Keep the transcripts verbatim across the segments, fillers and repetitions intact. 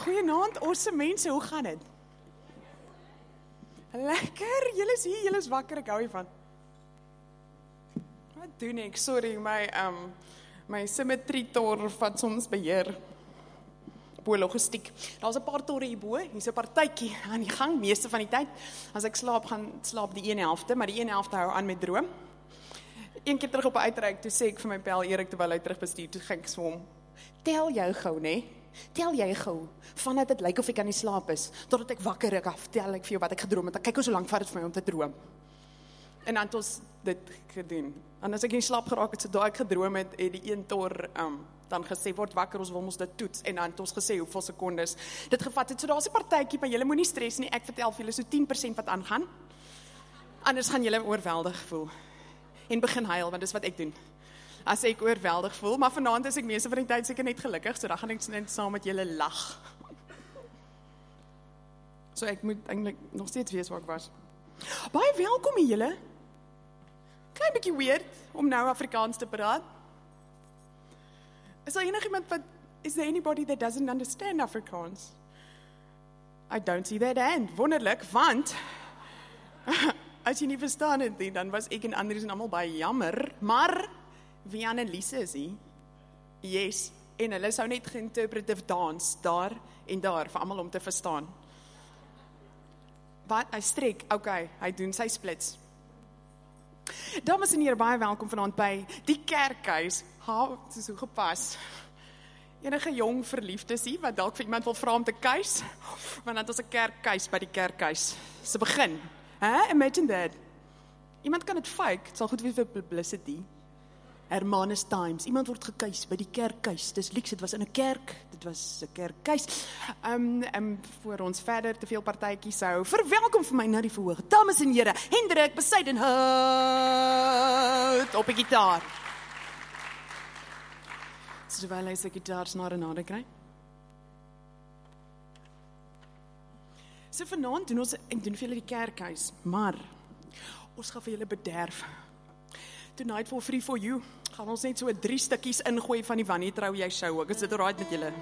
Goeienaand, awesome mense, hoe gaan dit? Lekker, julle is hier, julle is wakker, ek hou hiervan. Wat doen ek? Sorry, my, um, my symmetrietor vat soms beheer. Bo logistiek. Daar's 'n paar torre hierbo, hier's 'n partytjie aan die gang, meeste van die tyd. As ek slaap, gaan slaap die een helfte, maar die een helfte hou aan met droom. Een keer terug op 'n uitreik, toe sê ek vir my pel Erik terwyl hy terugbestuur, toe gaan ek so hom. Tel jou gou, né? Tel jy gou, vandat dit lyk of ek aan die slaap is, totdat ek wakker ek af, tel ek vir jou wat ek gedroom het, kyk hoe so lank vat dit vir my om te droom. En dan het ons dit gedoen. En as ek in slaap geraak het, sodra ek gedroom het, het die een tor um, dan gesê, word wakker, ons wil ons dit toets, en dan het ons gesê hoeveel sekondes dit gevat het. So daar is 'n partytjie, maar julle moenie stres nie, ek vertel vir julle so tien persent wat aangaan, anders gaan julle oorweldig voel, en begin huil, want dis wat ek doen. As ek oorweldig voel, maar vanaand is ek meeste van die tyd seker net gelukkig, so dan gaan ek net saam met julle lag. So ek moet eintlik nog steeds weet waar ek was. Baie welkom hier julle. Klein bietjie weird om nou Afrikaans te praat. Is daar enigiemand wat, is there anybody that doesn't understand Afrikaans? I don't see that hand. Wonderlik, want as jy nie verstaan het nie, dan was ek en Andries en almal baie jammer, maar wie Anneliese is hy? Yes, en hulle sou net geïnterpretive dans daar en daar vir almal om te verstaan. Wat, hy strek, okay, hy doen sy splits. Dames en here, baie welkom vanaand by die kerkhuis. Ha, dit is so gepas. Enige jong verliefdes hier, wat dalk vir iemand wil vra om te kuis, want dan het ons 'n kerkhuis by die kerkhuis. Se begin, hè? Imagine that. Iemand kan dit fake, het sal goed wees vir publicity. Hermanus Times, iemand word gekuis by die kerkhuis, dis lieks, dit was in 'n kerk, dit was 'n kerkhuis. Um, um, voor ons verder te veel partytjies sou, verwelkom vir my na die verhoog, dames en here, Hendrik Besuidenhout op die gitaar. Terwyl hy sy gitaar snare nader kry. So vanaand doen ons, ek doen vir julle die kerkhuis, maar ons gaan vir julle bederf. Tonight for Free for You, gaan ons net so drie stukkies ingooi van die Wanneer Trou Jy show, ek is dit alright met julle?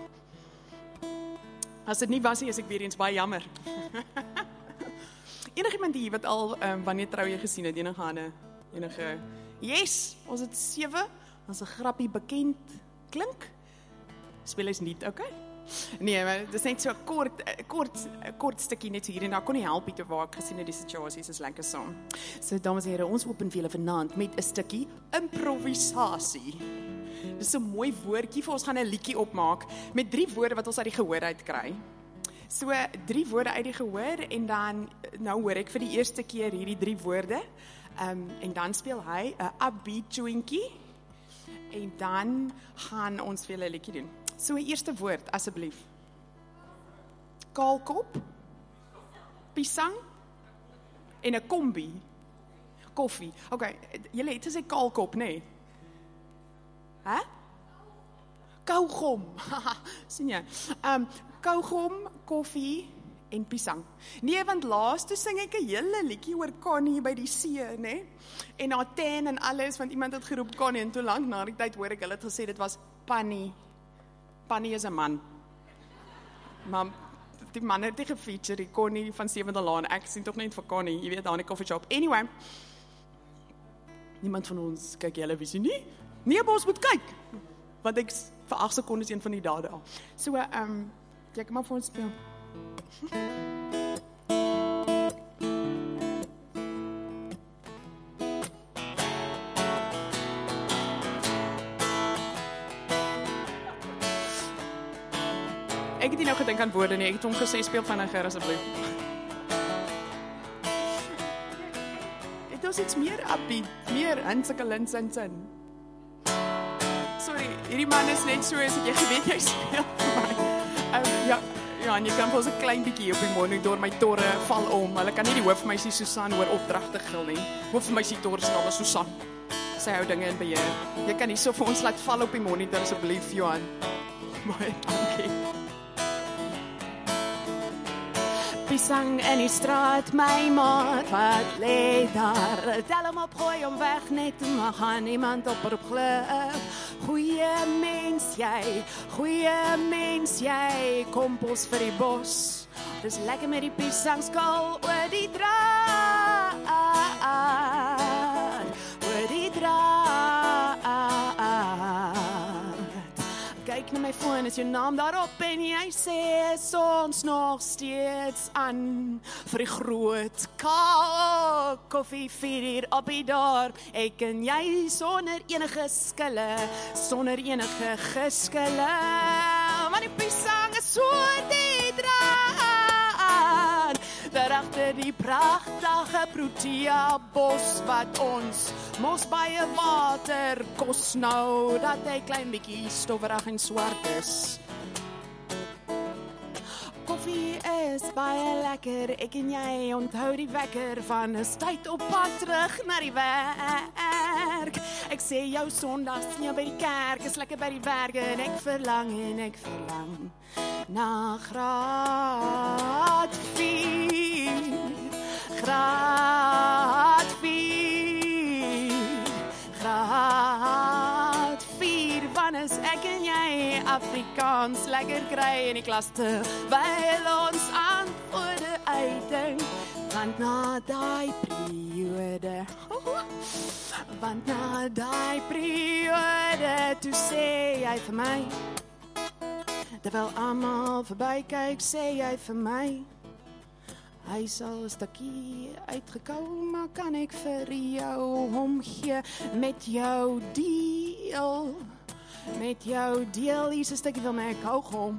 As dit nie was nie, is ek weer eens baie jammer. Enigiemand hier wat al um, Wanneer Trou Jy gesien het, enige hande, enige, yes, ons het sewe, ons 'n grappie bekend klink, speel is niet, oké? Okay? Nee, maar dit is net so 'n kort, kort, kort stukkie net so hier en daar, kon nie help te waar ek gesien het die situasies is lekker saam. So dames en here, ons open vir julle vanaand met 'n stukkie improvisasie. Dis 'n mooi woordjie vir ons gaan 'n liedjie opmaak met drie woorde wat ons uit die gehoor uit kry. So drie woorde uit die gehoor en dan nou hoor ek vir die eerste keer hierdie drie woorde. Um, en dan speel hy 'n upbeat jointjie en dan gaan ons vir julle 'n liedjie doen. So 'n eerste woord asseblief. Kaalkop, pisang en 'n kombi. Koffie. Okay, julle het gesê kaalkop, nê? Nee? Hæ? Kaugom. Sien jy? Um kaugom, koffie en pisang. Nee, want laas toe sing ek 'n hele liedjie oor Connie by die see, nê? Nee? En haar ten en alles, want iemand het geroep Connie en toe lank na die tyd hoor ek hulle het gesê dit was Pannie. Pannie is 'n man. Maar die man het nie gefeature, die Connie van Sewende Laan. Ek sien tog net vir Connie, jy weet, daar in die coffee shop. Anyway, niemand van ons kyk televisie nie. Nee, maar ons moet kyk. Want ek vir agt sekondes een van die dade al. So, ehm, um, jy kan maar vir ons speel. Ek het nie nou gedink aan woorde nie, ek het hom gesê, speel vinniger asseblief. Het ons iets meer upbeat, meer insikkelin sin sin. Sorry, hierdie man is net so, as jy geweet jy speel vir my. Um, ja, ja, en jy kan vir ons 'n klein bietjie op die monitor, my torre val om, hulle kan nie die hoofmeisie Susan hoor opdragte gil nie. Hoofmeisie torre se naam is Susan. Sy hou dinge in beheer. Jy kan hierso vir ons laat val op die monitor asseblief, Johan. Baie dankie. Pisang in die straat, my maat, wat lê daar? Tel hom op, gooi hom weg, net maar gaan niemand op op glip. Goeie mens, jy, goeie mens jy, kompos vir die bos. Dis lekker met die piesangskal oor die draad, oor die draad. Kyk na my foon, is jou naam daarop en jy sê, is ons nog steeds aan vir die groot kaal koffie vir hier op die dorp. Ek en jy sonder enige skille, sonder enige geskille, want die piesang is oor die draad. Daarachter die prachtige Protea bos wat ons mos baie water kos nou, dat hy klein bietjie stofferig en swart is. Koffie is baie lekker, ek en jy onthou die wekker van 'n tyd op pad terug na die werk. Ek sê jou Sondags nie by die kerk, is lekker by die werk en ek verlang en ek verlang na graad vier, graad vier, graad vier, want is ek en jy Afrikaans lekker kry in die klas terwyl ons antwoorde uitdink, want na die periode, want na die periode, toe sê jy vir my, terwyl almal verby kyk, sê jy vir my, hy sal 'n stukkie uitgekou, maar kan ek vir jou hom gee, met jou deel, met jou deel, hier is 'n stukkie van my kaugom,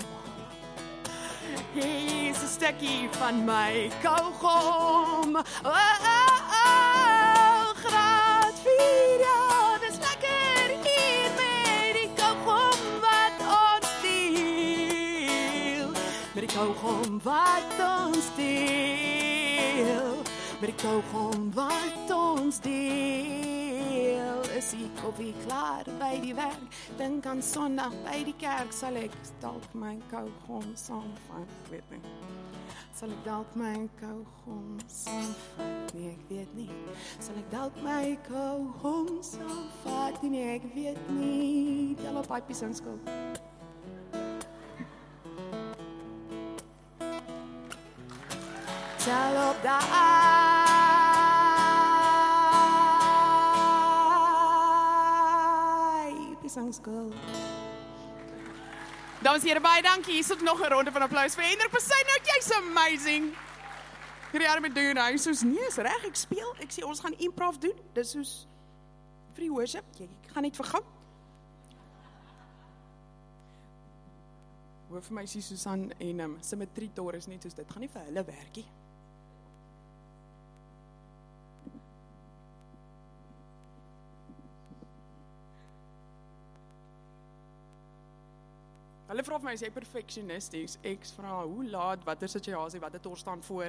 hier is 'n stukkie van my kaugom, oh, oh, oh, graad vier, ja, dis lekker hier met die kaugom wat ons deel, met die kaugom wat ons deel, met die kaugom wat ons deel, is die koffie klaar by die werk, dink aan Sondag by die kerk, sal ek dalk my kaugom saamvat, ek weet nie, sal ek dalk my kaugom saamvat, nee ek weet nie, sal ek dalk my kaugom saamvat, nee ek weet nie, tel op hy piesangskil. Tel op die piesangskil. Dames en heren, baie dankie. Hier sit nog 'n ronde van applaus vir Hendrik Besuinout. Jy's amazing. Hierdie arme doen hy soos nee, is reg, ek speel. Ek sê ons gaan improv doen. Dis soos vir die worship. Jy gaan net vir gou. Hoor vir my sê Susan en um, Symmetrie Tor is net soos dit gaan nie vir hulle werkie. Hulle vra vir my, is jy perfectionisties? Ek vra, hoe laat, wat is situasie, wat het oor staan voor?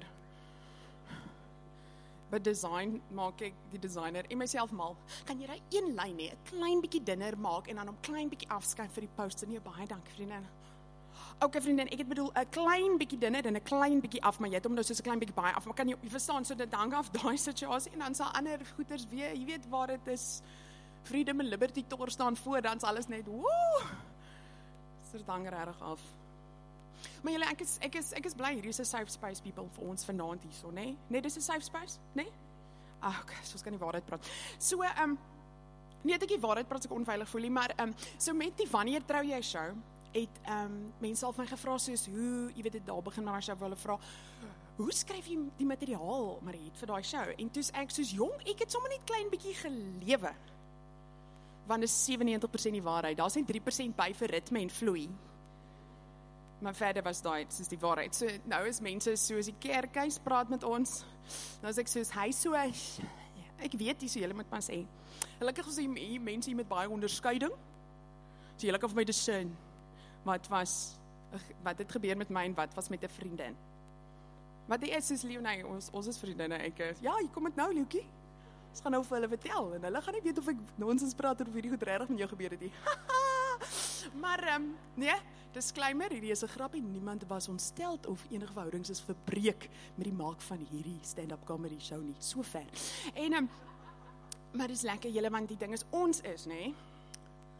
By design maak ek die designer en myself mal. Kan jy daai een lyn hê, 'n klein bietjie dinner maak en dan hom klein bietjie afskuif vir die poster? Nee, baie dankie vriendin. Okay vriendin, ek het bedoel 'n klein bietjie dinner en 'n klein bietjie af, maar jy het hom nou soos 'n klein bietjie baie af. Maar kan jy, jy verstaan, so dit hang af daai situasie en dan sal ander goeters weer, jy weet waar dit is. Freedom and Liberty Tor staan voor, dan is alles net woe. Dit hang regtig af. Maar julle, ek is ek is ek is bly hier is 'n safe space people vir ons vanaand hierso, nê? Nee? Net dis 'n safe space, nê? Nee? Ah, okay, so ons kan die waarheid praat. So ehm um, nee, ek die waarheid praat as ek onveilig voel nie, maar ehm um, so met die wanneer trou jy show, het ehm um, mense al van my gevra soos hoe, jy weet dit daar begin maar as jy hulle vra, hoe skryf jy die materiaal maar het vir daai show? En toe's ek soos jong, ek het sommer net klein bietjie gelewe. Want dit is seventy-nine percent die waarheid. Daar's net three percent by vir ritme en vloei. Maar verder was daai soos die waarheid. So nou is mense soos die kerkhuis praat met ons. Nou as ek soos hy so ek weet nie so julle moet maar sê. Gelukkig is die mense hier met baie onderskeiding. So julle kan vir my discern wat was wat het gebeur met my en wat was met 'n vriendin. Wat die is is Leonie, ons ons is vriendinne. Ek ja, hier kom dit nou Lieukie. Ons gaan nou vir hulle vertel, en hulle gaan nie weet of ek nonsens praat of hierdie goed regtig met jou gebeur het nie. Maar, um, nee, disclaimer, hierdie is 'n grap en niemand was ontsteld of enige verhoudings is verbreek met die maak van hierdie stand-up comedy show nie, so ver. En, um, maar dis lekker julle, want die ding is, ons is, nee,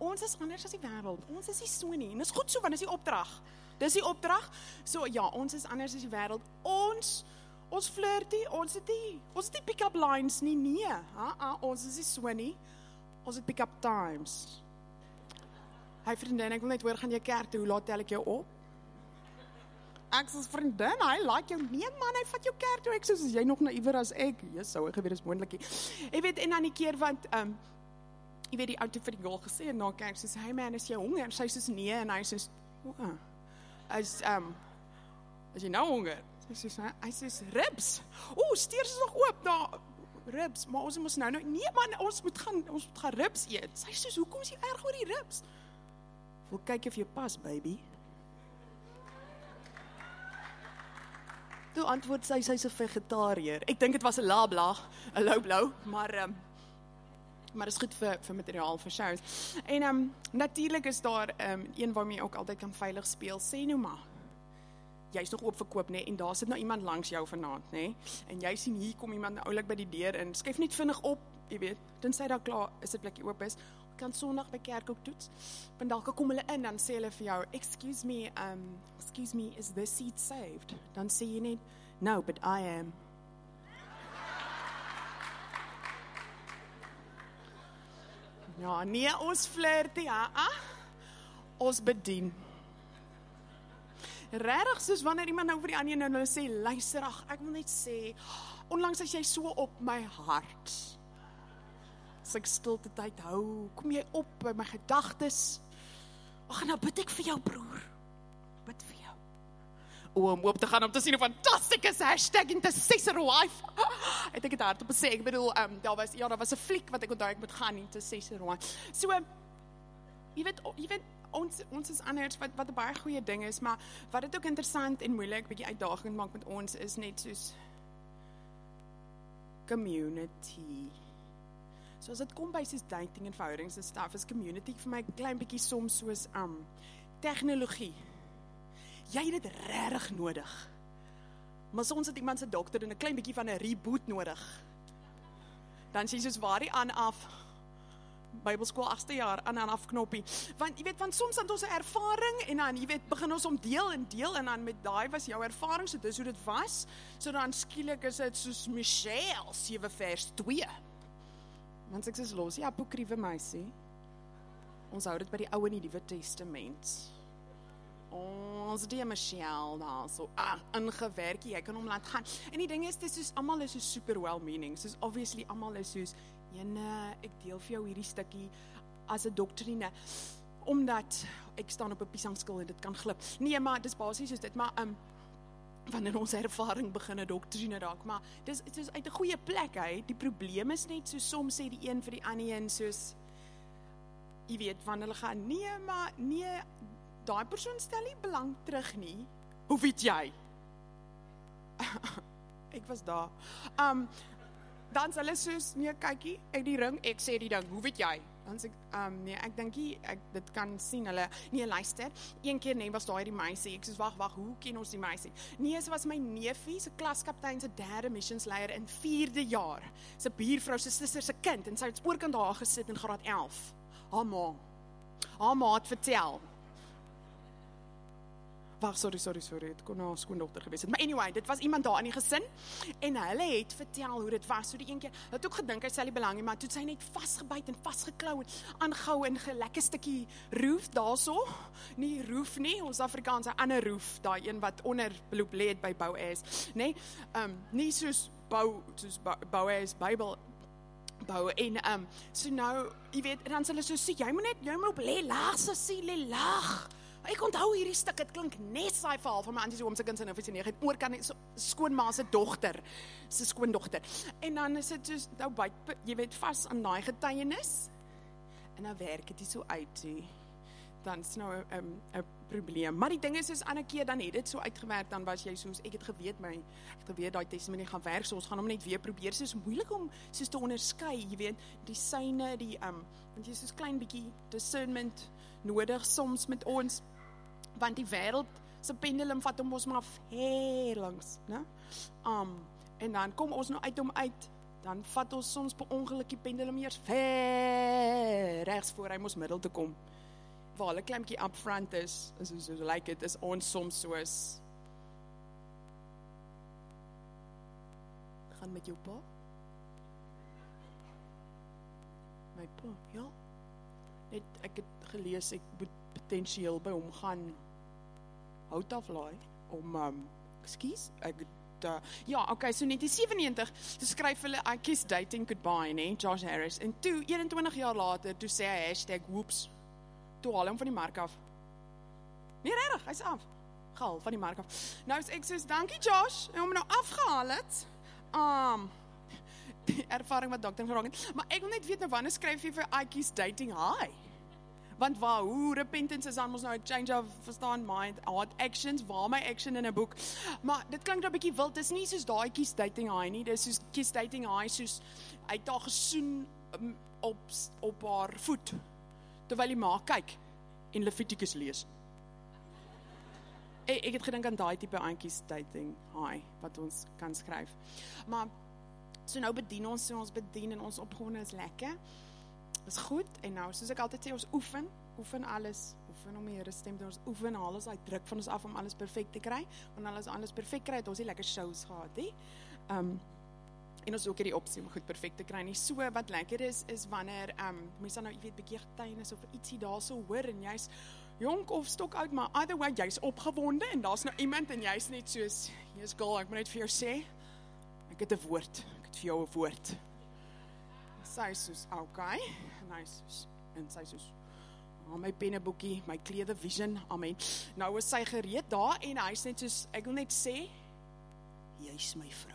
ons is anders as die wêreld. Ons is nie so nie. En dis goed so, want dis die opdrag. Dis die opdrag. So ja, ons is anders as die wêreld. Ons ons flirty, ons het die ons het die pick-up lines nie, nee. Ha, ha, ons is nie so nie. Ons het pick-up times. Hy vriendin, ek wil net hoor, gaan jy kerk toe, hoe laat tel ek jou op? Ek sê, vriendin, hy laat jou, nee man, hy vat jou kerk toe, ek sê, is jy nog naïwer as ek? Jy sou ek geweer is moonlik. Ek weet, en dan die keer, want, um, jy weet die ou toe vir die girl gesê, en na kerk, sê, hey man, is jy honger? Sy sê, nee, en hy sê, oh, is, um, is jy nou honger? Sy sê, hy sê, ribs, o, steers is nog oop, daar, ribs, maar ons moet nou, nou, nee man, ons moet gaan, ons moet gaan ribs eet. Sy sê, hoekom is jy erg oor die ribs? Wil kyk of jy pas, baby. Toe antwoord sy, sy is 'n vegetariër. Ek dink dit was 'n labla, 'n low blow, maar um, maar is goed vir vir materiaal vir shows. En um, natuurlik is daar um, een waarmee jy ook altyd kan veilig speel. Sê nou maar, jy's nog oop verkoop, nê, en daar sit nou iemand langs jou vanaand, nê, en jy sien hier kom iemand nou oulik by die deur en skuif net vinnig op, jy weet, tensy daar klaar is dit plekkie oop is. Kan Sondag by kerk ook toets. Want dalk kom hulle in, dan sê hulle vir jou, excuse me, um, excuse me, is this seat saved? Dan sê jy net, no, but I am. Ja, nee, ons flirt, ja, ah? Ons bedien. Regtig, soos wanneer iemand nou vir die ander nou sê, luister, ag, ek wil net sê, onlangs as jy so op my hart, as ek stilte tyd hou, kom jy op by my gedagtes. Ag, nou bid ek vir jou, broer. Bid vir jou. O, om op te gaan om te sien hoe fantasties is, hashtag intercessor wife. Het ek het hardop gesê, ek bedoel, um, daar was, ja, daar was 'n fliek wat ek onthou ek moet gaan, intercessor wife. So, jy weet, jy weet, ons, ons is anders, wat, wat 'n baie goeie ding is, maar wat dit ook interessant en moeilik, bietjie uitdagend maak met ons, is net soos community. So as dit kom by soos dating en verhoudings en stuff, is community vir my klein bietjie soms soos um, tegnologie. Jy het dit regtig nodig. Maar soms het iemand se dokter en 'n klein bietjie van 'n reboot nodig. Dan sê jy soos waar die aan af, Bybelskool agste jaar, aan en af knoppie. Want jy weet, want soms het ons 'n ervaring en dan, jy weet, begin ons om deel en deel en dan met daai was jou ervaring, so dis hoe dit was. So dan skielik is dit soos Michelle sewe vers twee. Want ek sê los, ja, apokriewe meisie. Ons hou dit by die Ou en die Nuwe Testament. Ons die Michelle daar so ah, ingewerk, jy kan hom laat gaan. En die ding is, dit is soos, almal is soos super well meaning. Soos obviously almal is soos, jene, ek deel vir jou hierdie stukkie as 'n doktrine, omdat ek staan op 'n piesangskil en dit kan glip. Nee, maar dis basies soos dit, maar um, wanneer ons ervaring begin 'n doktrine raak, maar dis dit is uit 'n goeie plek uit. Die probleem is net so soms sê die een vir die ander een soos jy weet wanneer hulle gaan nee, maar nee, daai persoon stel nie belang terug nie. Hoe weet jy? Ek was daar. Um dan sê hulle soos nee, kykie, ek die ring, ek sê die ding. Hoe weet jy? Dan sê ek, um, nee, ek dink nie, ek dit kan sien, hulle, nee, luister, een keer, nee, was daar die meisie, ek sê, wag, wag, hoe ken ons die meisie? Nee, sy was my neefie, sy klaskaptein, sy derde missionsleier in vierde jaar, sy buurvrou, sy suster, sy kind, en sy het oorkant haar gesit in graad elf, haar ma, haar ma het vertel, Wag, sorry, sorry, sorry, het kon haar skoondogter gewees het. Maar anyway, dit was iemand daar in die gesin, en hulle het vertel hoe dit was, so die een keer, hulle het ook gedink, hy stel die belang nie, maar toe het sy net vastgebyt en vastgeklauw en aangehou en gelekker stukkie roof daarso, nie roof nie, ons Afrikaanse ander roof, daai een wat onder beloop leed by Boaz, nee, um, nie soos bou, soos Boaz Bybel, bou, en um, so nou, jy weet, en dan sê hulle so, sê, jy moet net, jy moet op le laag, so sê, le laag, ek onthou hierdie stuk, het klink net saai verhaal van my auntie se oom se kind se neef se neef, oor kan so, skoonma se dogter, se skoondogter. En dan is dit soos nou byt, jy weet vas aan daai getuienis. En dan werk dit so uit, he. Dan is nou 'n um, 'n probleem. Maar die ding is soos ander keer dan het dit so uitgewerk, dan was jy soos ek het geweet my ek het geweet daai testimonie gaan werk, so ons gaan hom net weer probeer. Soos moeilik om soos te onderskei, jy weet, die syne, die um want jy soos klein bietjie discernment nodig soms met ons. Want die wêreld se pendulum vat hom ons maar ver langs, né? Um en dan kom ons nou uit hom uit dan vat ons soms per ongeluk die pendulum eers ver regs voor hy mos middel te kom. Waar hulle klemkie up front is, is so like it, is ons soms soos, gaan met jou pa? My pa, ja. Net, ek het gelees, ek moet potentieel by hom gaan hout aflaai, om, um, excuse, ek het, uh, ja, okay, so negentien seventy-nine, toe skryf hulle, I Kiss Dating Goodbye, nee, Josh Harris, en toe, eenentwintig jaar later, toe sê hy hashtag whoops, toe haal hom van die mark af. Nee, regtig, hy's af, gehaal van die mark af. Nou is ek soos, dankie Josh, en hom nou afgehaal het, um, die ervaring wat dokter geraak het, maar ek wil net weet, nou wanneer skryf jy vir I Kiss Dating High? Want waar, hoe repentance is dan ons nou, change of, verstaan, mind, hard actions, waar my action in 'n boek, maar dit klink nou 'n bietjie wild, dis nie soos daai Kiss Dating High nie, dis soos Kiss Dating High, soos, hy het daar gesoen um, op, op haar voet, terwyl die ma kyk, en Leviticus lees. Ek, ek het gedink aan daai tipe I Kiss Dating High, wat ons kan skryf, maar, so nou bedien ons, so ons bedien, en ons opgewonde is lekker, is goed, en nou, soos ek altyd sê, ons oefen, oefen alles, oefen om die Here stem te ons, oefen alles, hy druk van ons af om alles perfect te kry, want alles alles perfect kry, het ons nie lekker shows gehad, he. Um, en ons ook hier die opsie om goed perfect te kry, nie so, wat lekker is, is wanneer, um, mens dan nou, jy weet, bekeer getuienis, of ietsie daar so hoor, en jy's jonk of stok oud, maar either way, jy's opgewonde, en daar's nou iemand, en jy's net soos, yes girl, ek moet net vir jou sê, ek het 'n woord, ek het vir jou 'n woord, sy soos, okay, en hy soos, en sy soos, oh, my penneboekie, my klede vision, amen, nou is sy gereed daar, en hy is net soos, ek wil net sê, jy is my vrou.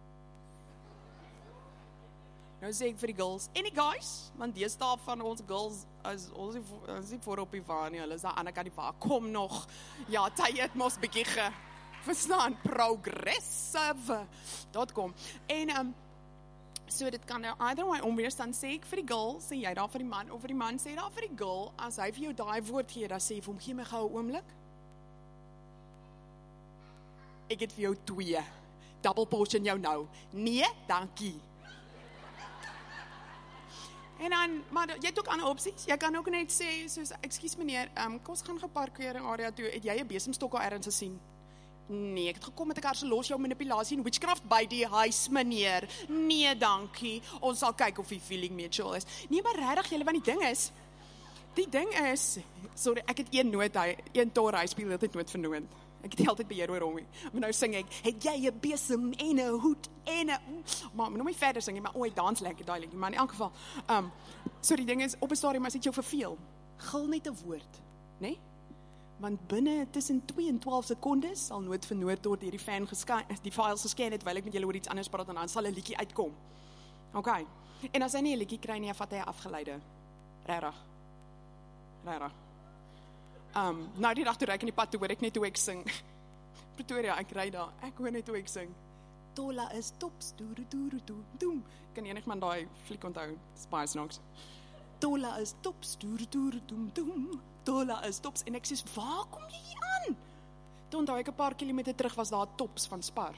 Nou sê ek vir die girls, en die guys, want deesdae van ons girls, is ons is nie voor op die waar nie, hulle is daar aan die kant die waar, kom nog, ja, tye het mos bietjie ge, verstaan, progressive, dot com, en, um, so dit kan nou either way omwees, dan sê ek vir die girl, sê jy daar vir die man, of vir die man sê daar vir die girl, as hy vir jou daai woord gee, dan sê jy vir hom, gee my gou 'n oomblik. Ek het vir jou twee, double portion jou nou, nee, dankie. En dan, maar jy het ook ander opsies, jy kan ook net sê, soos, ekskuus meneer, um, kom ons gaan geparkeer area toe, het jy 'n besemstok al ergens gesien? Nee, ek het gekom met 'n kar se los jou manipulasie en witchcraft by die huis, meneer. Nee, dankie. Ons sal kyk of die feeling mutual is. Nee, maar regtig, julle, want die ding is, die ding is, sorry, ek het een noot, hy, een tor, hy speel altyd noot vernoot. Ek het die altyd beheer oor hom, maar nou sing ek, het jy 'n besem en 'n hoed en 'n, maar nou my verder sing, maar ooit dans lekker daai liedjie, maar in elk geval, um, so die ding is, op 'n stadium as dit jou verveel, gil net 'n woord, né? Nee? Want binne tussen twee en twaalf sekondes sal nood vir nood word hierdie fan gescan, die files gescan het, terwyl ek met julle oor iets anders praat, en dan sal 'n liedjie uitkom. Okay. En as hy nie 'n liedjie kry nie, vat hy 'n afgeleide. Regtig. Regtig. Um, nou die dag toe ry ek in die pad toe, hoor ek net hoe ek sing. Pretoria, ek ry daar, ek hoor net hoe ek sing. Tola is tops, doere doere doem doem. Kan enig man daai fliek onthou, Spice Knox. Tola is tops, doere doere doem doem. Tola is tops, en ek sê, waar kom jy hier aan? Toe onthou ek 'n paar kilometer terug was daar tops van Spar.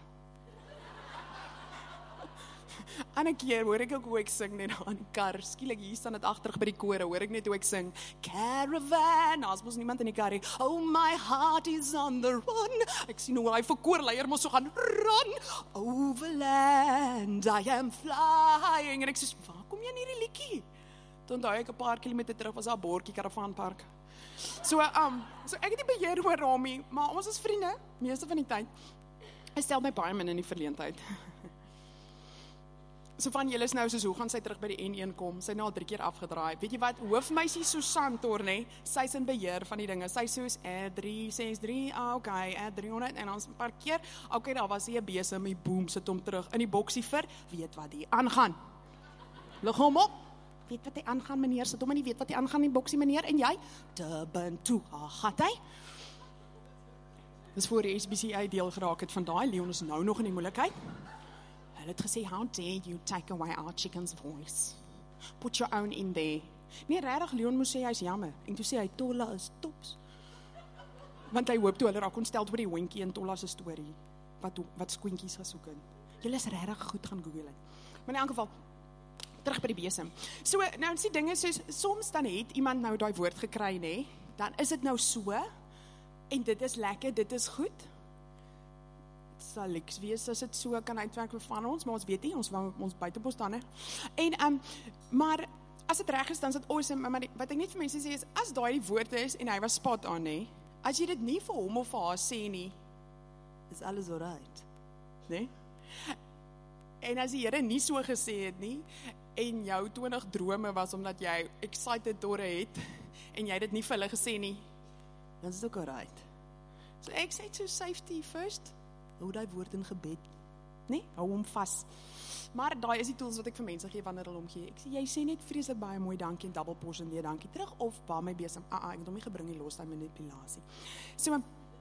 Ander keer hoor ek ook hoe ek sing net aan die kar, skielik hier staan dit agterig by die kore, hoor ek net hoe ek sing, Caravan, as mos niemand in die kar nie, oh my heart is on the run, ek sien hoe hy vir koorleier mos so gaan, run, overland, I am flying, en ek sê, waar kom jy in hierdie liedjie? Toe onthou ek 'n paar kilometer terug was daar 'n bordjie Caravanpark. So, um, so ek het die beheer oor Rami, maar ons is vriende, meeste van die tyd. Hy stel my baie min in die verleentheid. So van julle is nou soos, hoe gaan sy terug by die N een kom? Sy het nou al drie keer afgedraai. Weet jy wat, hoofmeisie Susan Tor, nee, sy is in beheer van die dinge. Sy soos, R drie ses drie, ah, ok, R drie honderd, en ons parkeer, ok, daar was hy 'n besem, die boom, sit hom terug in die boksie vir, weet wat die aangaan. Lig hom op. Weet wat hy aangaan, meneer, sit hom in die weet wat hy aangaan in die boksie, meneer, en jy, te bin toe, ah, gaat hy? Dis voor die S B C I deel geraak het van daai, Leon is nou nog in die moeilikheid. Hulle het gesê, how dare you take away our chicken's voice? Put your own in there. Nee, regtig, Leon moes sê, hy is jammer, en toe sê hy, Tola is tops. Want hy hoop toe, hulle raak ontstel oor die Winkie en Tola se storie, wat, wat skoentjies gesoek het. Julle is regtig goed gaan Google het. Maar in elk geval, terug by die besem. So, nou is die dinge soos, soms dan het iemand nou daai woord gekry, nee, dan is dit nou so, en dit is lekker, dit is goed. Het sal niks wees as dit so kan uitwerk van ons, maar ons weet nie, ons wou ons buite op ons tande. En, um, maar, as dit reg is, dan is dit awesome, maar die, wat ek net vir mense sê is, as daai die woord is, en hy was spot on, nee, as jy dit nie vir hom of vir haar sê nie, is alles alright, nee? En as die Here nie so gesê het nie, en jou twintig drome was, omdat jy excited dore het, en jy dit nie vir hulle gesê nie, dan is dit ook alright. So ek sê so safety first, hou die woord in gebed, nee, hou hom vas. Maar daai is die tools wat ek vir mense gee, wanneer hulle omgee. Ek sê, jy sê net vreeslik baie mooi dankie, en double portion nee dankie terug, of waar my besem, ah, ah, ek het hom nie gebring die los, die manipulasie. So,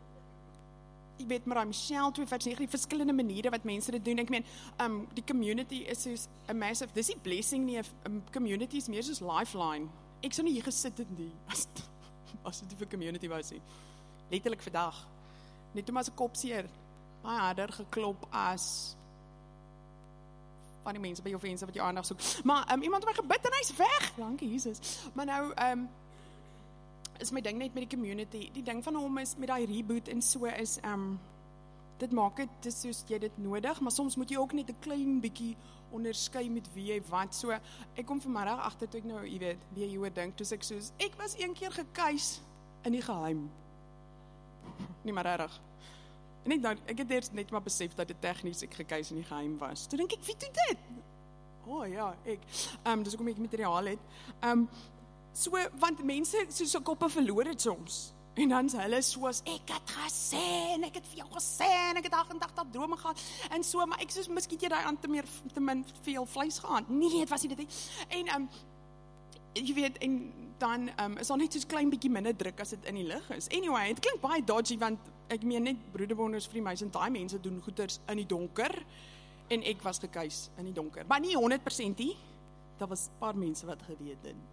ek weet, maar Michelle, twee vers nege, die verskillende maniere wat mense dit doen, ek meen, um, die community is soos a massive, dis die blessing nie, um, community is meer soos lifeline. Ek sou nie hier gesit het nie, as, as dit vir community was nie. Letterlik vandag. Net om as ek kop seer, baie harder geklop as van die mense by jou venster wat jou aandag soek. Maar um, iemand het my gebid en hy is weg. Dankie Jesus. Maar nou, um, is my ding net met die community. Die ding van hom is met die reboot en so is, um, dit maak het, dis soos jy dit nodig, maar soms moet jy ook net 'n klein bietjie onderskei met wie jy wat. So, ek kom vanmiddag agter toe ek nou, jy weet, wie jy hoor dink, toe ek soos, ek was een keer gekuis in die geheim. Nie maar reg. En ek, dan, ek het eerst net maar besef dat dit tegnies ek gekuis in die geheim was. Toe dink ek, wie doen dit? Oh ja, ek. Um, dus ek kom ek materiaal het. Um, so, want mense so so koppe verloor het soms. En dan is hulle soos, ek het gesê, en ek het vir jou gesê, en ek het agt-en-agtig drome gehad, en so, maar ek soos, miskien jy daai aan te meer, te min veel vleis gehad. Nee, het was nie dit nie. En, um, jy weet, en dan um, is daar net soos klein bietjie minder druk as dit in die lig is. Anyway, het klink baie dodgy, want ek meen net broederwonders vir die meis en daai mense doen goeders in die donker, en ek was gekuis in die donker. Maar nie honderd persent nie, daar was 'n paar mense wat geweet het.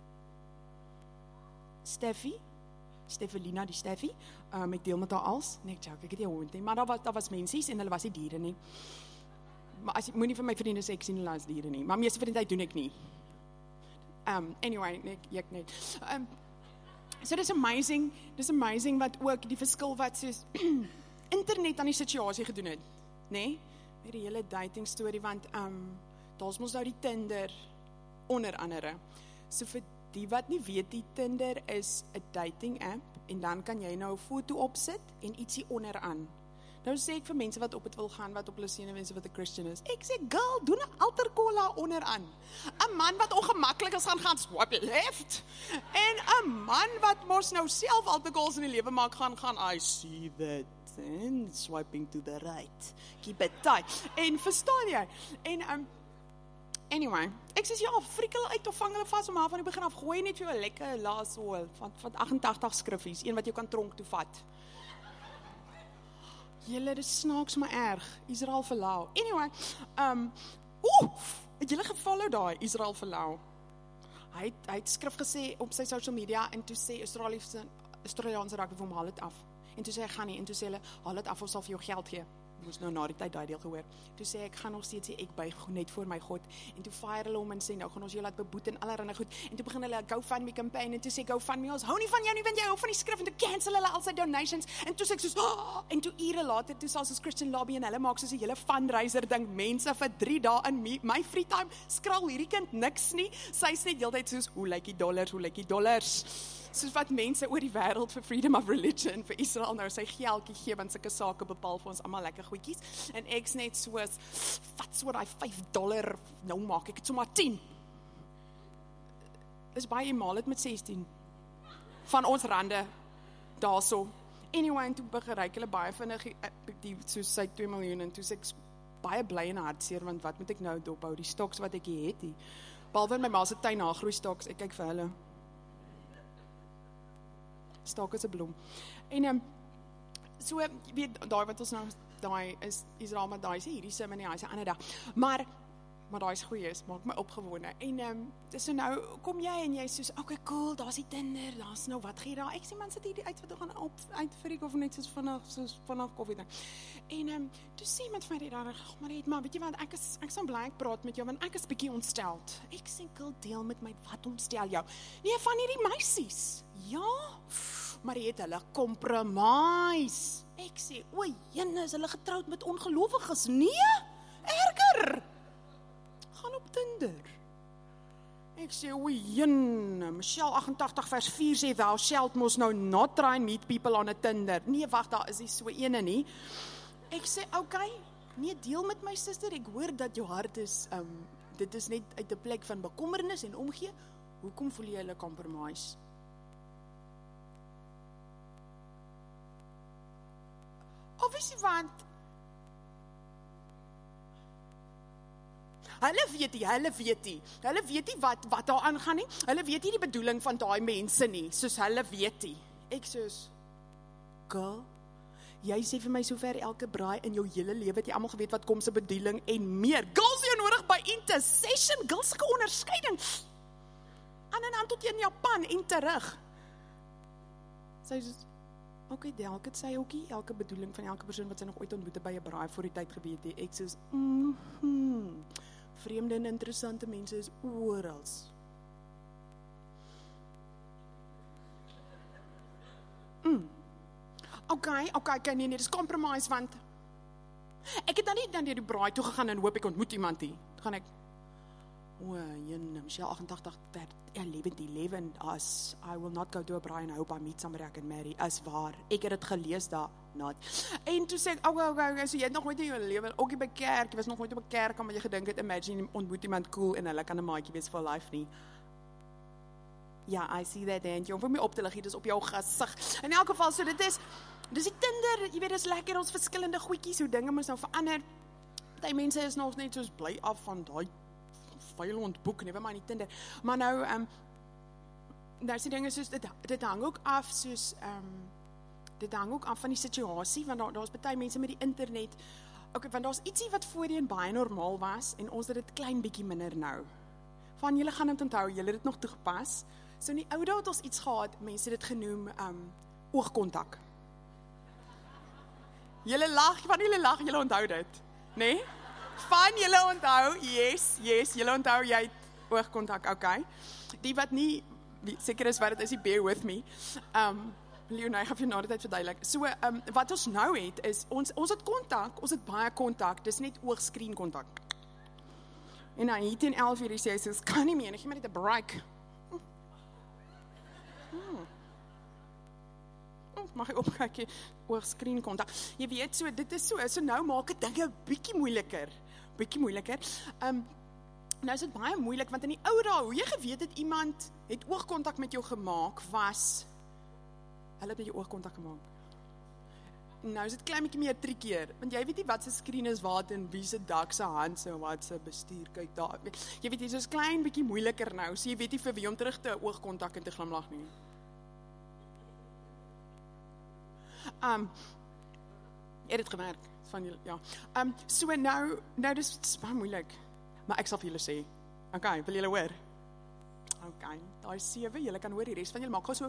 Steffi, Stefelina, die Steffi, um, ek deel met haar als, nee, ek joke, ek het nie hond nie, maar daar was, daar was mensies en hulle was die diere nie. Maar as, moet nie vir my vriende sê, ek sien hulle as diere nie, maar meeste van die tyd doen ek nie. Um, anyway, nee, ek net. Um, so dis amazing, dis amazing wat ook die verskil wat soos internet aan die situasie gedoen het, nee? Met die hele dating story, want um, daar is mos nou die Tinder, onder andere. So vir die wat nie weet, die Tinder is 'n dating app, en dan kan jy nou 'n foto opsit, en ietsie onderaan. Nou sê ek vir mense wat op het wil gaan, wat op hulle senuwees wat 'n Christian is, ek sê, girl, doen 'n altar call daar onderaan. 'n Man wat ongemaklik is, gaan gaan swipe left, en 'n man wat mos nou self altar calls in die lewe maak, gaan gaan, I see that, and swiping to the right, keep it tight, en verstaan jy, en um, anyway, ek sê, ja, frik hulle uit of vang hulle vas om haar van die begin af, gooi net vir jou 'n lekker laasol, van, van agt-en-agtig skriffies, een wat jou kan tronk toe vat. Julle, dit snaaks maar erg, Israel Verlau. Anyway, um, oef, het julle gefollow daai, Israel Verlau? Hy het, hy het skrif gesê op sy social media, en toe sê Australiese, Australiaanse raak, vir hom haal het af. En toe sê hy, gaan nie, en toe sê hulle, haal het af, of sal vir jou geld gee. Moes nou na die tyd daai deel gehoor. Toe sê ek gaan nog steeds sê ek buig net voor my God, en toe fire hulle hom en sê nou gaan ons jou laat beboet en allerlei goed, en toe begin hulle GoFundMe campaign, en toe sê GoFundMe, ons hou nie van jou nie, want jy hou van die skrif, en toe cancel hulle al sy donations, en toe sê ek soos, oh, en toe ure later, toe sal soos Christian Lobby, en hulle maak soos 'n hele fundraiser ding, mense vir drie dae in my, my free time, skraal hierdie kind niks nie, sy sê die hele tyd soos, hoe lyk die dollars, hoe lyk die dollars, soos wat mense oor die wêreld vir freedom of religion, vir Israel nou sy geldjie gee, want sulke sake bepaal vir ons almal lekker goedjies, en ek's net soos, wat so daai vyf dollar, nou maak ek het sommer tien. Dis baie maal het met sestien, van ons rande, daarso. Anyway, en toe bereik hulle baie vinnig, die, soos sy twee miljoen, en toe sê ek baie bly en hartseer, want wat moet ek nou dophou, die stocks wat ek hier het, die, behalwe in my ma se tuin nagroei stocks, ek kyk vir hulle. Stok is 'n bloem. En um, so, weet, daai wat ons nou, daai is Israel, maar daai is hierdie sim en hy is 'n ander dag. Maar maar daai is goeie, is maak my opgewonde. En ehm um, dis so nou kom jy en jy soos, okay, cool, daar's die Tinder, daar's nou wat gee daar. Ek sê man sit hierdie uit wat gaan op uit vir ek of net soos vanaf soos vanaf koffie dan. En ehm um, toe sê iemand vir my daar, maar net maar weet jy wat, ek is ek sal bly ek praat met jou want ek is bietjie ontsteld. Ek sê cool, deel met my wat ontstel jou. Nee, van hierdie meisies. Ja, maar jy het hulle compromise. Ek sê, o, jene, is hulle getroud met ongelowiges? Nee, erger. Gaan op Tinder. Ek sê, o, jene, Michelle agt-en-tagtig vers vier sê, thou shalt mos nou not try and meet people on a Tinder. Nee, wacht, daar is nie so ene nie. Ek sê, okay, nee, deel met my sister, ek hoor dat jou hart is, um, dit is net uit 'n plek van bekommernis en omgee. Hoekom voel jy hulle compromise? Of is jy want, hulle weet nie, hulle weet nie, hulle weet nie wat, wat daar aangaan nie, hulle weet nie die bedoeling van daai mense nie, soos hulle weet nie. Ek soos, girl, jy sê vir my sover elke braai in jou hele lewe, het jy almal geweet wat kom se bedoeling en meer. Girls jy nodig by intercession, girls sulke onderskeiding, aan en aan tot jy in Japan en terug. Sy soos, okay, elke het sy ookie, elke bedoeling van elke persoon wat sy nog ooit ontmoet by 'n braai voor die tyd geweet het. Ek soos, mhm, vreemde en interessante mense is orals. Mm. Okay, okay, okay, nee, nee, dis compromise, want ek het dan nie dan deur die braai toe gegaan en hoop ek ontmoet iemand nie. Toe gaan ek, o, jene, Michelle agt-en-tagtig, eleven eleven, as I will not go to a braai and I hope I meet somebody I can marry, as waar, ek het het gelees daar, not. En toe sê ek, okay, okay, okay, so jy het nog nooit in jou lewe, ook nie by kerk, jy was nog nooit op 'n kerk, maar jy gedink het, imagine, ontmoet iemand cool, en hulle kan 'n maatjie wees for life nie. Ja, I see that, en jy hoef my op te lig, dit is op jou gesig. In elk geval, so dit is, dis die Tinder, jy weet, dis lekker, ons verskillende goedjies, hoe dinge moes nou verander. Die mense is nog net soos bly af van daai Vylond boek, never mind die Tinder. Maar nou, um, nou is die dinge soos, dit, dit hang ook af, soos, um, dit hang ook af van die situasie, want daar, daar is baie mense met die internet, okay, want daar is ietsie wat voorheen baie normaal was, en ons het dit klein bietjie minder nou. Van julle gaan dit onthou, julle het dit nog toegepas, so in die ou dae het ons iets gehad, mense het dit genoem, um, oogkontak. Julle lag, van julle lag, julle onthou dit, nee? Van julle onthou, yes, yes, julle onthou, jy het oogkontak, okay. Die wat nie, seker is wat het is, die bear with me. Um, Leon, ek gaan vir na die tyd verduidelik. So, um, wat ons nou het, is, ons, ons het kontak, ons het baie kontak, dis net oogscreen kontak. En dan hier teen elf uur sê hy, soos, kan nie meer, ek gee maar net 'n break. Hmm. Hmm. Mag ek opkyk, oogscreen kontak. Jy weet, so, dit is so, so nou maak het dinge bietjie moeiliker, bietjie moeiliker. Um, nou is dit baie moeilik, want in die ou dae, hoe jy geweet het, iemand het oogkontak met jou gemaak, was, hulle het met jou oogkontak gemaak. Nou is dit klein bietjie meer triekeer, want jy weet nie wat se skreen is wat, en wie se dak se hand, so wat se bestuur, kyk daar, jy weet, dit is klein bietjie moeiliker nou, so jy weet nie vir wie om terug te oogkontak en te glimlag nie. Um, het het gewerk, van julle, ja. Um, so nou, nou dis, dis baie moeilik, maar ek sal vir julle sê, okay, wil julle hoor? Okay, daar is sewe, julle kan hoor, die rest van julle maak gou so,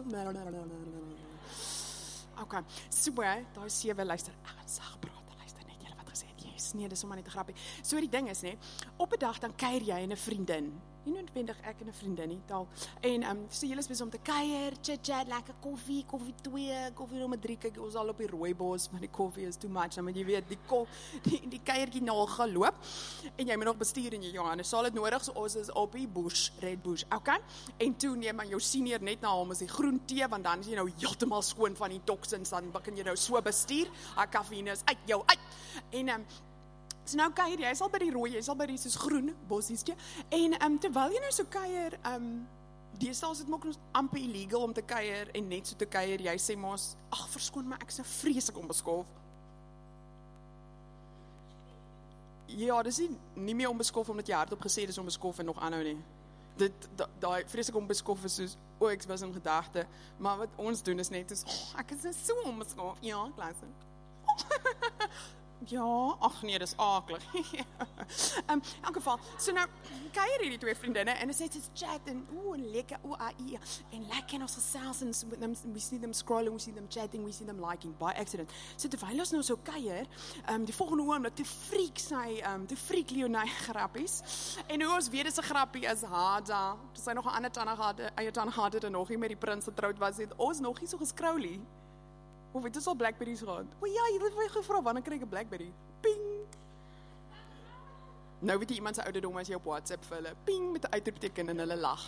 okay, so, daar is sewe, luister, ek gaan sag praat, luister net julle wat gesê het, yes, nee, dis sommer net 'n grappie. So die ding is, nee, op 'n dag dan kuier jy en 'n vriendin, nie noodwendig ek en 'n vriendin nie, taal, en um, so julle is besig om te kuier, chit-chat, lekker koffie, koffie twee, koffie nommer drie, kyk, ons al op die rooibos, maar die koffie is too much, dan moet jy weet, die, kof, die, die kuiertjie nou geloop, en jy moet nog bestuur in jou Johannes, sal het nodig, so ons is op die bush, red bush, okay, en toe neem maar jou senior net na hom, is die groen tee, want dan is jy nou heeltemal skoon van die toxins, dan kan jy nou so bestuur, haar kaffeine is uit jou, uit, en um, so nou kuier, jy is al by die rooi, jy is al by die soos groen bossiesje, en um, terwyl jy nou so kuier, um, deesdae is dit ook amper illegal om te kuier, en net so te kuier, jy sê mos, ag verskoon my, ek is nou vreeslik onbeskof. Ja, dis nie, nie meer onbeskof, omdat jy hardop gesê dis onbeskof en nog aanhou nie. Dit, daai vreeslik onbeskof is soos, o, ek was in gedagte, maar wat ons doen is net, is, oh, ek is so onbeskof, ja, klasse. Ja, ag nee, dis aaklig. um, in elk geval, so nou, kuier hierdie twee vriendinne, en ons het ons chat, en oeh, en lekker, oeh, ah, ie, en lekker, en ons gesels, en so met them, we see them scrolling, we see them chatting, we see them liking, by accident. So terwyl ons nou so kuier, um, die volgende oomblik, toe freak sy, um, toe freak Leonie grappies, en hoe ons weet is 'n grappie is, Hada, toe sy nog 'n ander tannie gehad, eie tannie gehad het, en nog nie met die prins getroud was, het ons nog nie so gescrollie. Of het is al Blackberries gehad? O ja, jy het my gevra, wanneer kry ek 'n Blackberry? Ping! Nou weet jy iemand se ouderdom as jy op WhatsApp vir hulle, ping, met 'n uitroepteken en hulle lag.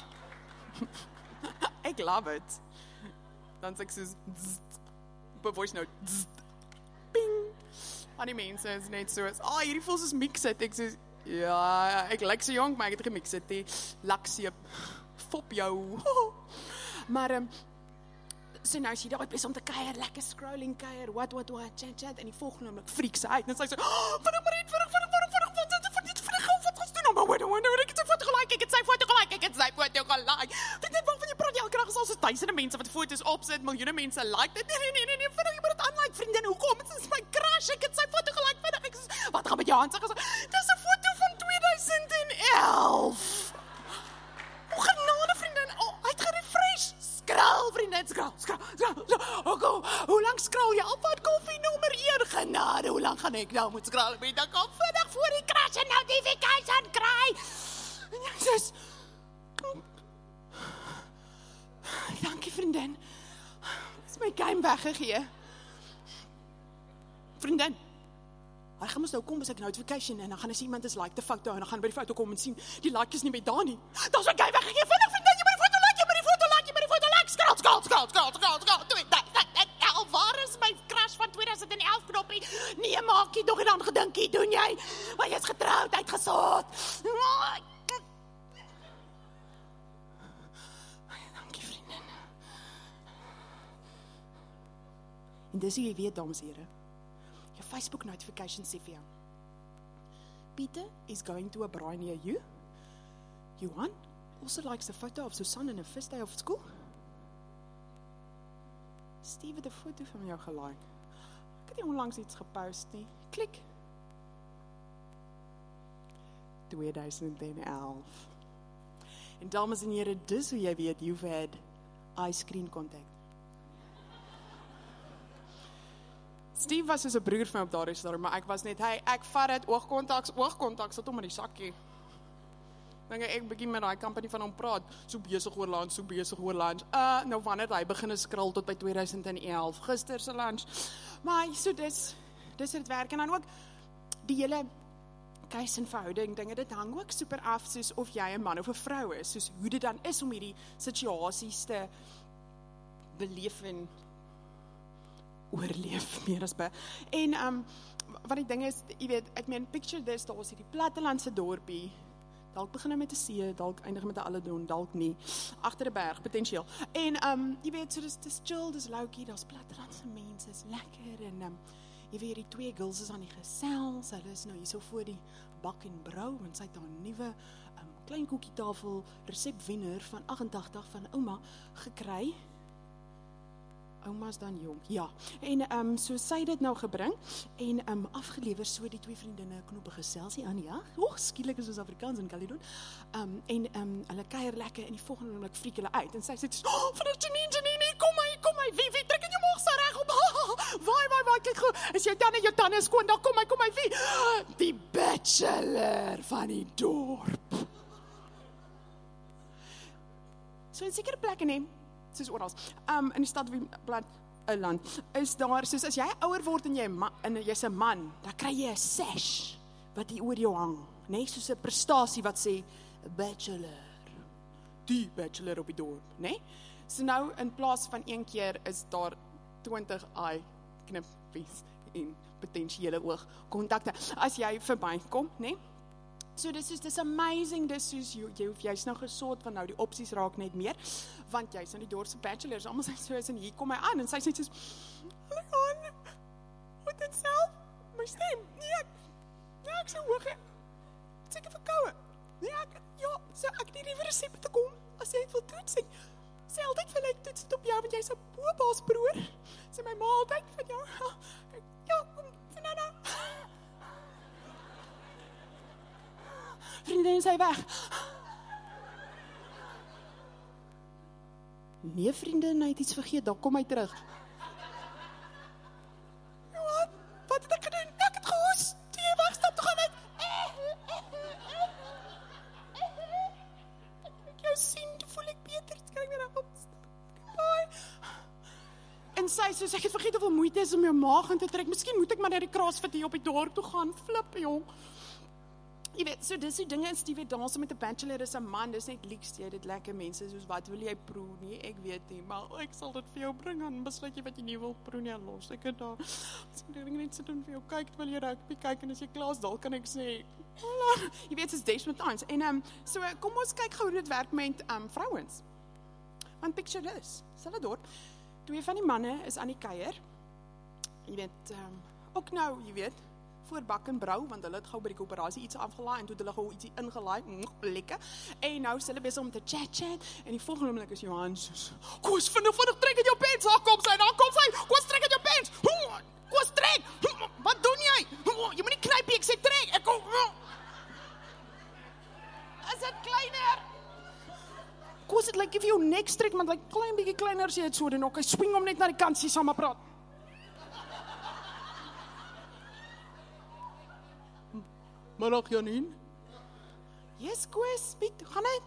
Ek love it. Dan sê ek soos, zzzt, op 'n voice note, zzzt, ping. Aan die mense is net soos, ah, oh, hierdie voel soos mix-it. Ek soos, ja, ek lyk so jonk, maar ek het gemix-it, die lakseep, fop jou. Maar, um, so nou is jy daar besig om te kuier, lekker scrolling kuier, what, what, what, chat, chat, en die volgende oomblik freak sy uit, en sy sê, oh, vinnig maar net, vinnig, vinnig, vinnig, vinnig, vinnig, vinnig, vinnig, wat gaan doen, maar wait, wait, ek het sy foto gelike, ek het sy foto gelike, ek het sy foto gelike, dit net waarvan jy praat, jy elke dag is al so duisende mense wat foto's opsit, miljoene mense like dit, nee, nee, nee, nee, nee, vinnig, jy moet het unlike, vriendin, hoekom, het is my crush, ek het sy foto gelike, vinnig, ek sê, wat gaan met jou aan, sê, dit is 'n foto van twintig elf, hoe genade, vriendin, oh, hy het gerefresh, skrol, vriendin, skrol, skrol, skrol, oh, hoe lang skrol jy, al wat koffie nommer een, genade, hoe lang gaan ek nou moet skrol, met ek al vinnig voor die crash en notification kry, en jy sê, dankie vriendin, is my game weggegee, vriendin, hy gaan ons nou kom as ek notification, en dan gaan as iemand is like die foto, en dan gaan by die foto kom en sien, die like is nie by daar nie, dan is my game weggegee, vinnig vriendin, jy by die foto like, jy by die foto like, jy by die foto like, skrol, skrol, skrol, skrol, skrol, skrol, twee, elf, waar is my crash van twintig elf knoppie, nee, maak jy toch nie dan gedinkie, doen jy, want jy is getrouwd, uitgesaad, dankie vriendin, en dis hoe jy weet, dames en heren, jou Facebook notification sê vir jou, Peter is going to a braai near you, Johan also likes a photo of Susan in a first day of school, Steve het 'n foto van jou gelike. Ek het nie onlangs iets gepost nie. Klik. twintig elf. En dames en here, dis hoe jy weet you've had eye screen contact. Steve was soos 'n broer van my op daardie stadium, maar ek was net, hey, ek vat dit oogkontaks, oogkontaks, sit hom in die sakkie. Dan gaan ek begin met daai company van hom praat, so besig oor lunch, so besig oor lunch. Uh, nou wanneer hy begin skril tot by twintig elf, gister se lunch. Maar so dis, dis het werk, en dan ook die hele keis en verhouding dinge, dit hang ook super af, soos of jy 'n man of 'n vrou is, soos hoe dit dan is om hierdie situasies te beleef en oorleef, meer as by. En, um, wat die ding is, jy weet, ek meen, picture this, daar was hierdie plattelandse dorpie, dalk begin met 'n see, dalk eindig met 'n allodoon, dalk nie, agter 'n berg, potentieel. En, um, jy weet, so dis, dis chill, dis loukie, daar's plattelandse mense, is lekker, en, um, jy weet, die twee girls is aan die gesels, hulle is nou hier so voor die bak en brou, want sy het daar 'n nuwe, um, klein koekietafel, resepwenner van agt-en-tagtig van ouma gekry, ouma's dan jong, ja, en um, so sy het dit nou gebring, en um, afgelewer so die twee vriendinne knoppe geselsie aan, ja, oog, skielik is ons Afrikaans in Caledon, um, en um, hulle kuier lekker, en die volgende oomblik freak hulle uit, en sy sê, oh, vanaf Janine, Janine, kom my, kom my, wie, wie, trek in jou maag so reg op, waai, waai, waai, kyk goed, is jou tande, jou tande is skoon, dan kom my, kom my, wie, die bachelor van die dorp, so in sekere plekke neem, soos oral, um, in die stad of die plat, uh, land, is daar, soos as jy ouer word en jy ma, en jy's 'n man, dan kry jy 'n sash, wat hier oor jou hang, nee, soos 'n prestasie wat sê, bachelor, die bachelor op die dorp, nee, so nou, in plaas van een keer, is daar twintig eye knippies, en potentiële oogkontakte, as jy verby kom, nee, so dis is, dis amazing, dis soos, jy, jy, jy's nou gesoord van nou, die opsies raak net meer, want jy's nou die dorpse bachelors, allemaal sy soos, en hier kom hy aan, en sy sê soos, hulle aan, wat dit self, my stem, nee, ek, nee, ek sê hoog, het seker verkouwe, nee, ek, ja, so ek nie die recipe te kom, as jy het wil toets, ek, sê altyd vir ek toets het op jou, want jy's 'n boebaas broer, sê my ma altyd van jou, ja, ja, vanada, vriendin is hy weg. Nee, vriendin, hy het iets vergeet, dan kom hy terug. Wat? Wat het ek gedoen? Ek het gehoes. Toe jy wegstap, toe gaan hy. Ek jou sien, toe voel ek beter. Toe kan ek weer opstaan. Bye. En sy sê, ek het vergeet hoeveel moeite is om jou maag in te trek. Miskien moet ek maar na die CrossFit hier op die dorp toe gaan. Flip, jong. Jy weet, so dis die dinge is, die weet, dansen met 'n bachelor is 'n man, dis net lieks, jy, dit lekker mense, soos wat wil jy proe, nie, ek weet nie, maar ek sal dit vir jou bring, en besluit jy wat jy nie wil proe nie, los, ek het daar, as ek ding net sit en vir jou kyk, wil jy rugby kyk, en as jy klaar is, dan kan ek sê, voilà, jy weet, soos Desmond Times, en um, so, kom ons kyk gou hoe dit werk met um, vrouwens, want picture this, sal het door, twee van die manne is aan die kuier, jy weet, um, ook nou, jy weet, voor bak en brou, want hulle het gou by die koöperasie iets afgelaai, en toe het hulle gou ietsie ingelaai, mm, lekker, en nou is hulle besig om te chat-chat, en die volgende oomblik is Johan soos, Koos, vinnig, vinnig, trek uit jou pants, daar kom sy, daar kom sy, Koos, trek uit jou pants, Koos, trek, wat doen jy? Jy moet nie knyp, ek sê trek, ek kom, is dit kleiner? Koos, het lyk of jy jou nek strek, want hy klein bietjie kleiner as jy het so doen, ok, swing om net na die kant, sy sal maar praat. Middag, Janine. Yes, Koos, Piet, gaan hy?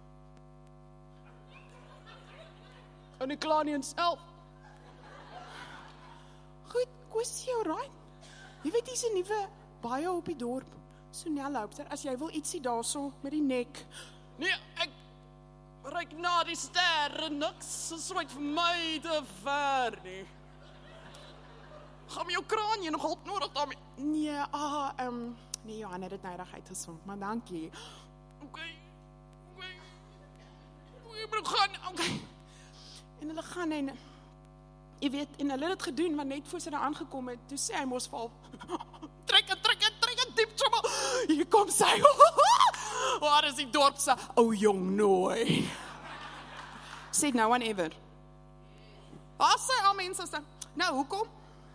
Gaan nie klaar nie in self. Goed, Koos, is jy alright? Jy weet, hier is 'n nuwe baie op die dorp. Sonel Hoopster, as jy wil ietsie daarso met die nek. Nee, ek ryk na die sterre, niks is right vir my te ver nie. Gaan met jou kraan, jy nog hulp nodig daarmee? Nee, ah, ehm, um, nee, Johan het dit nodig uitgesond, maar dankie. Oké, oké, oké, maar gaan, oké. En hulle gaan en, jy weet, en hulle het dit gedoen, want net voor sy daar aangekom het, toe sê hy mos val, trek en trek en trek en diep trommel, hier kom sy, waar is die dorpse, ou jong nooi. Said no one ever. Ah, sê al mense sê, nou, hoekom?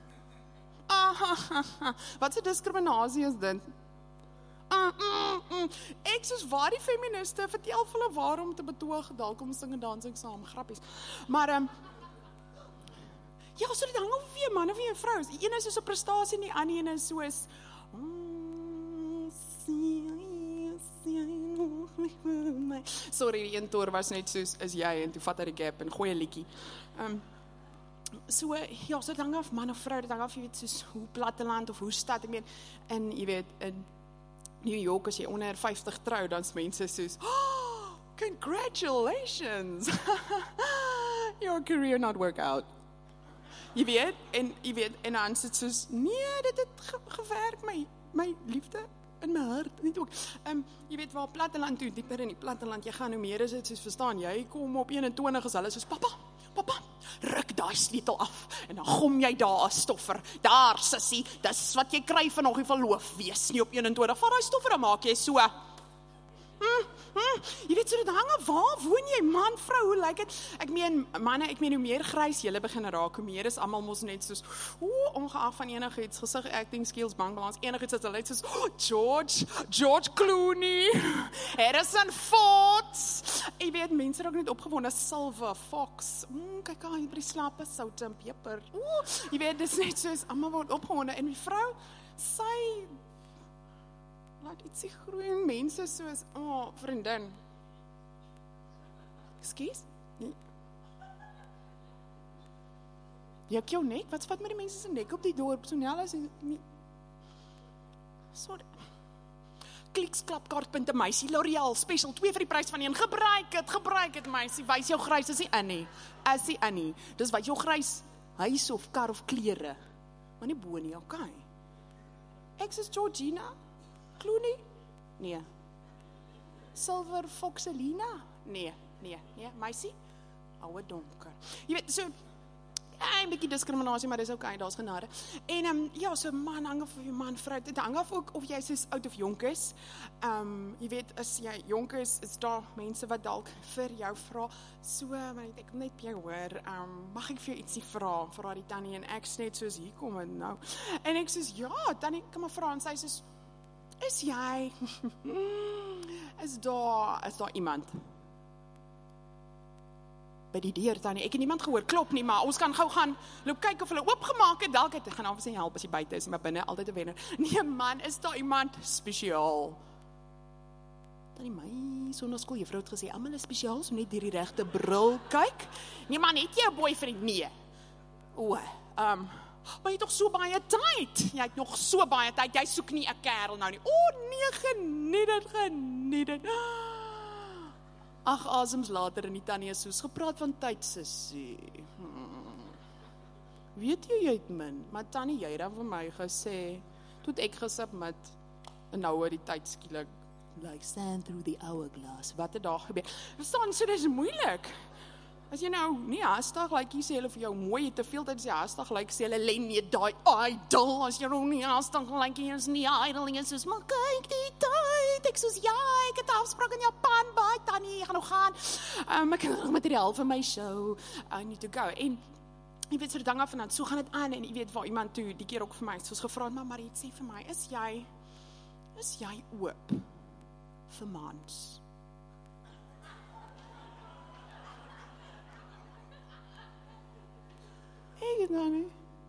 Ah, wat se diskriminasie is dit? Ah, mm, mm. Ek soos waar die feministe, vertel vir hulle waarom te betoog, dalk om sing en dans ek saam, grappies. Maar, um, ja, so dit hang of wie man of wie vrou is. Die ene is soos 'n prestasie en die ander ene is soos, sorry, die een toer was net soos, is jy, en toe vat hy die gap en gooi 'n liedjie. Um, So, ja, so dit hang af man of vrou, dit hang af, jy weet, soos hoe platteland of hoe stad, ek meen, en jy weet, in New York, as jy onder vyftig trou, dan is mense soos, oh, congratulations, your career not work out. Jy weet, en jy weet, en dan is dit soos, nee, dit het ge gewerk, my, my liefde in my hart, niet ook, um, jy weet, waar platteland toe, dieper in die platteland, jy gaan hoe meer is het, soos verstaan, jy kom op eenentwintig, is hulle soos, papa, papa, ruk daai sleutel af, en dan gom jy daar as stoffer, daar sissie, dis wat jy kry van nog die verloof, wees nie op eenentwintig, van die stoffer, dan maak jy so, hm, hm, jy weet so, dit hang af, waar woon jy, man, vrou, hoe lyk het, ek meen, manne, ek meen, hoe meer grys jylle begin raak, hoe meer is allemaal mos net soos, oe, ongeag van enig iets, gesig, acting skills, bankbalans, enig iets, is hulle net soos, oh, George, George Clooney, Harrison Ford, jy weet, mense raak net opgewonde, Silver, Fox, mm, kyk al, hier by die slappe, sout en peper, oe, jy weet, dis net soos, allemaal word opgewonde, en die vrou, sy, laat ietsie groei en mense soos, oh, vriendin. Excuse? Nee. Jek jou nek? Wat vat met die mense se nek op die dorp? Sonel is nie. Sorry. Kliks, klapkaartpunte, meisie, L'Oreal, special, twee vir die prijs van een. Gebruik het, gebruik het, meisie. Wys jou grys, is die in nie. Is die in nie. Dis wat jou grys, huis of kar of klere. Maar nie boe nie, oké. Okay. Ek is Georgina. Clooney? Nee. Silver Foxelina? Nee, nee, nee, meisie? Ouwe donker. Jy weet, so, een bykie diskriminasie, maar dis ok, daar is genade. En, um, ja, so man, hang af of jy man, vrou, dit hang af ook of jy soos oud of jonk is. Um, jy weet, as jy jonk is, is daar mense wat dalk vir jou vra, so, maar ek net by jou hoor, um, mag ek vir jou ietsie vra, vra die tannie, en ek net soos, hier kom het nou. En ek soos, ja, tannie, kan maar vra, en sy soos, is jy, is daar, is daar iemand? By die deur, Tannie, ek het niemand gehoor, klop nie, maar ons kan gou gaan, loop kyk of hulle oopgemaak het, dalk het, ek gaan af sê help as jy buite is, maar binne altyd 'n wenner. Nee man, is daar iemand spesiaal? Tannie, my sonnaskooljuffrou het gesê, almal is spesiaal, so net hierdie regte bril kyk. Nee man, het jy 'n boyfriend? Nee. O, ehm, um, maar jy het toch so baie tyd. Jy het nog so baie tyd, jy soek nie 'n kerel nou nie. O nee, geniet dit, geniet dit. Ag, asems later in die Tannie is soos gepraat van tyd, sussie. Hmm. Weet jy, jy het min, maar Tannie, jy het dan vir my gesê, toe ek gesubmit, en nou oor die tyd skielik, like sand through the hourglass, wat het daar gebeur? Verstaan, so dis moeilik. As jy nou nie hastig lyk, jy sê hulle vir jou mooi, jy te veel tyd as jy hastig lyk, sê hulle len nie die idol, as jy nou nie hastig lyk, jy is nie idol, en jy soos, maar kyk die tyd, ek soos, ja, ek het 'n afspraak in Japan, bye Tannie, ek gaan nou gaan, um, ek het nog materiaal vir my show, I need to go, en jy weet, so die ding af en dan, so gaan het aan, en jy weet waar iemand toe, die keer ook vir my, soos gevra, maar Mariet, sê vir my, is jy, is jy oop vir mans? Ek het nou nie.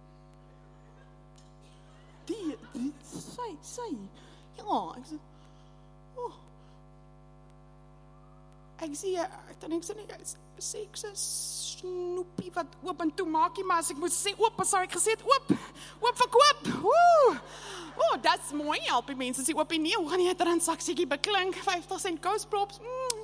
Die, die, sy, sy, ja, ek sê, oh, ek sê, ek dan ek sê nie, sê ek sê, snoepie wat oop en toe maakie, maar as ek moet sê oop, as ek gesê het oop, oop verkoop, woe, oh, dat is mooi, help die mense sê oop en nie, hoe gaan jy transaksie beklink, vyftig sent kousprops,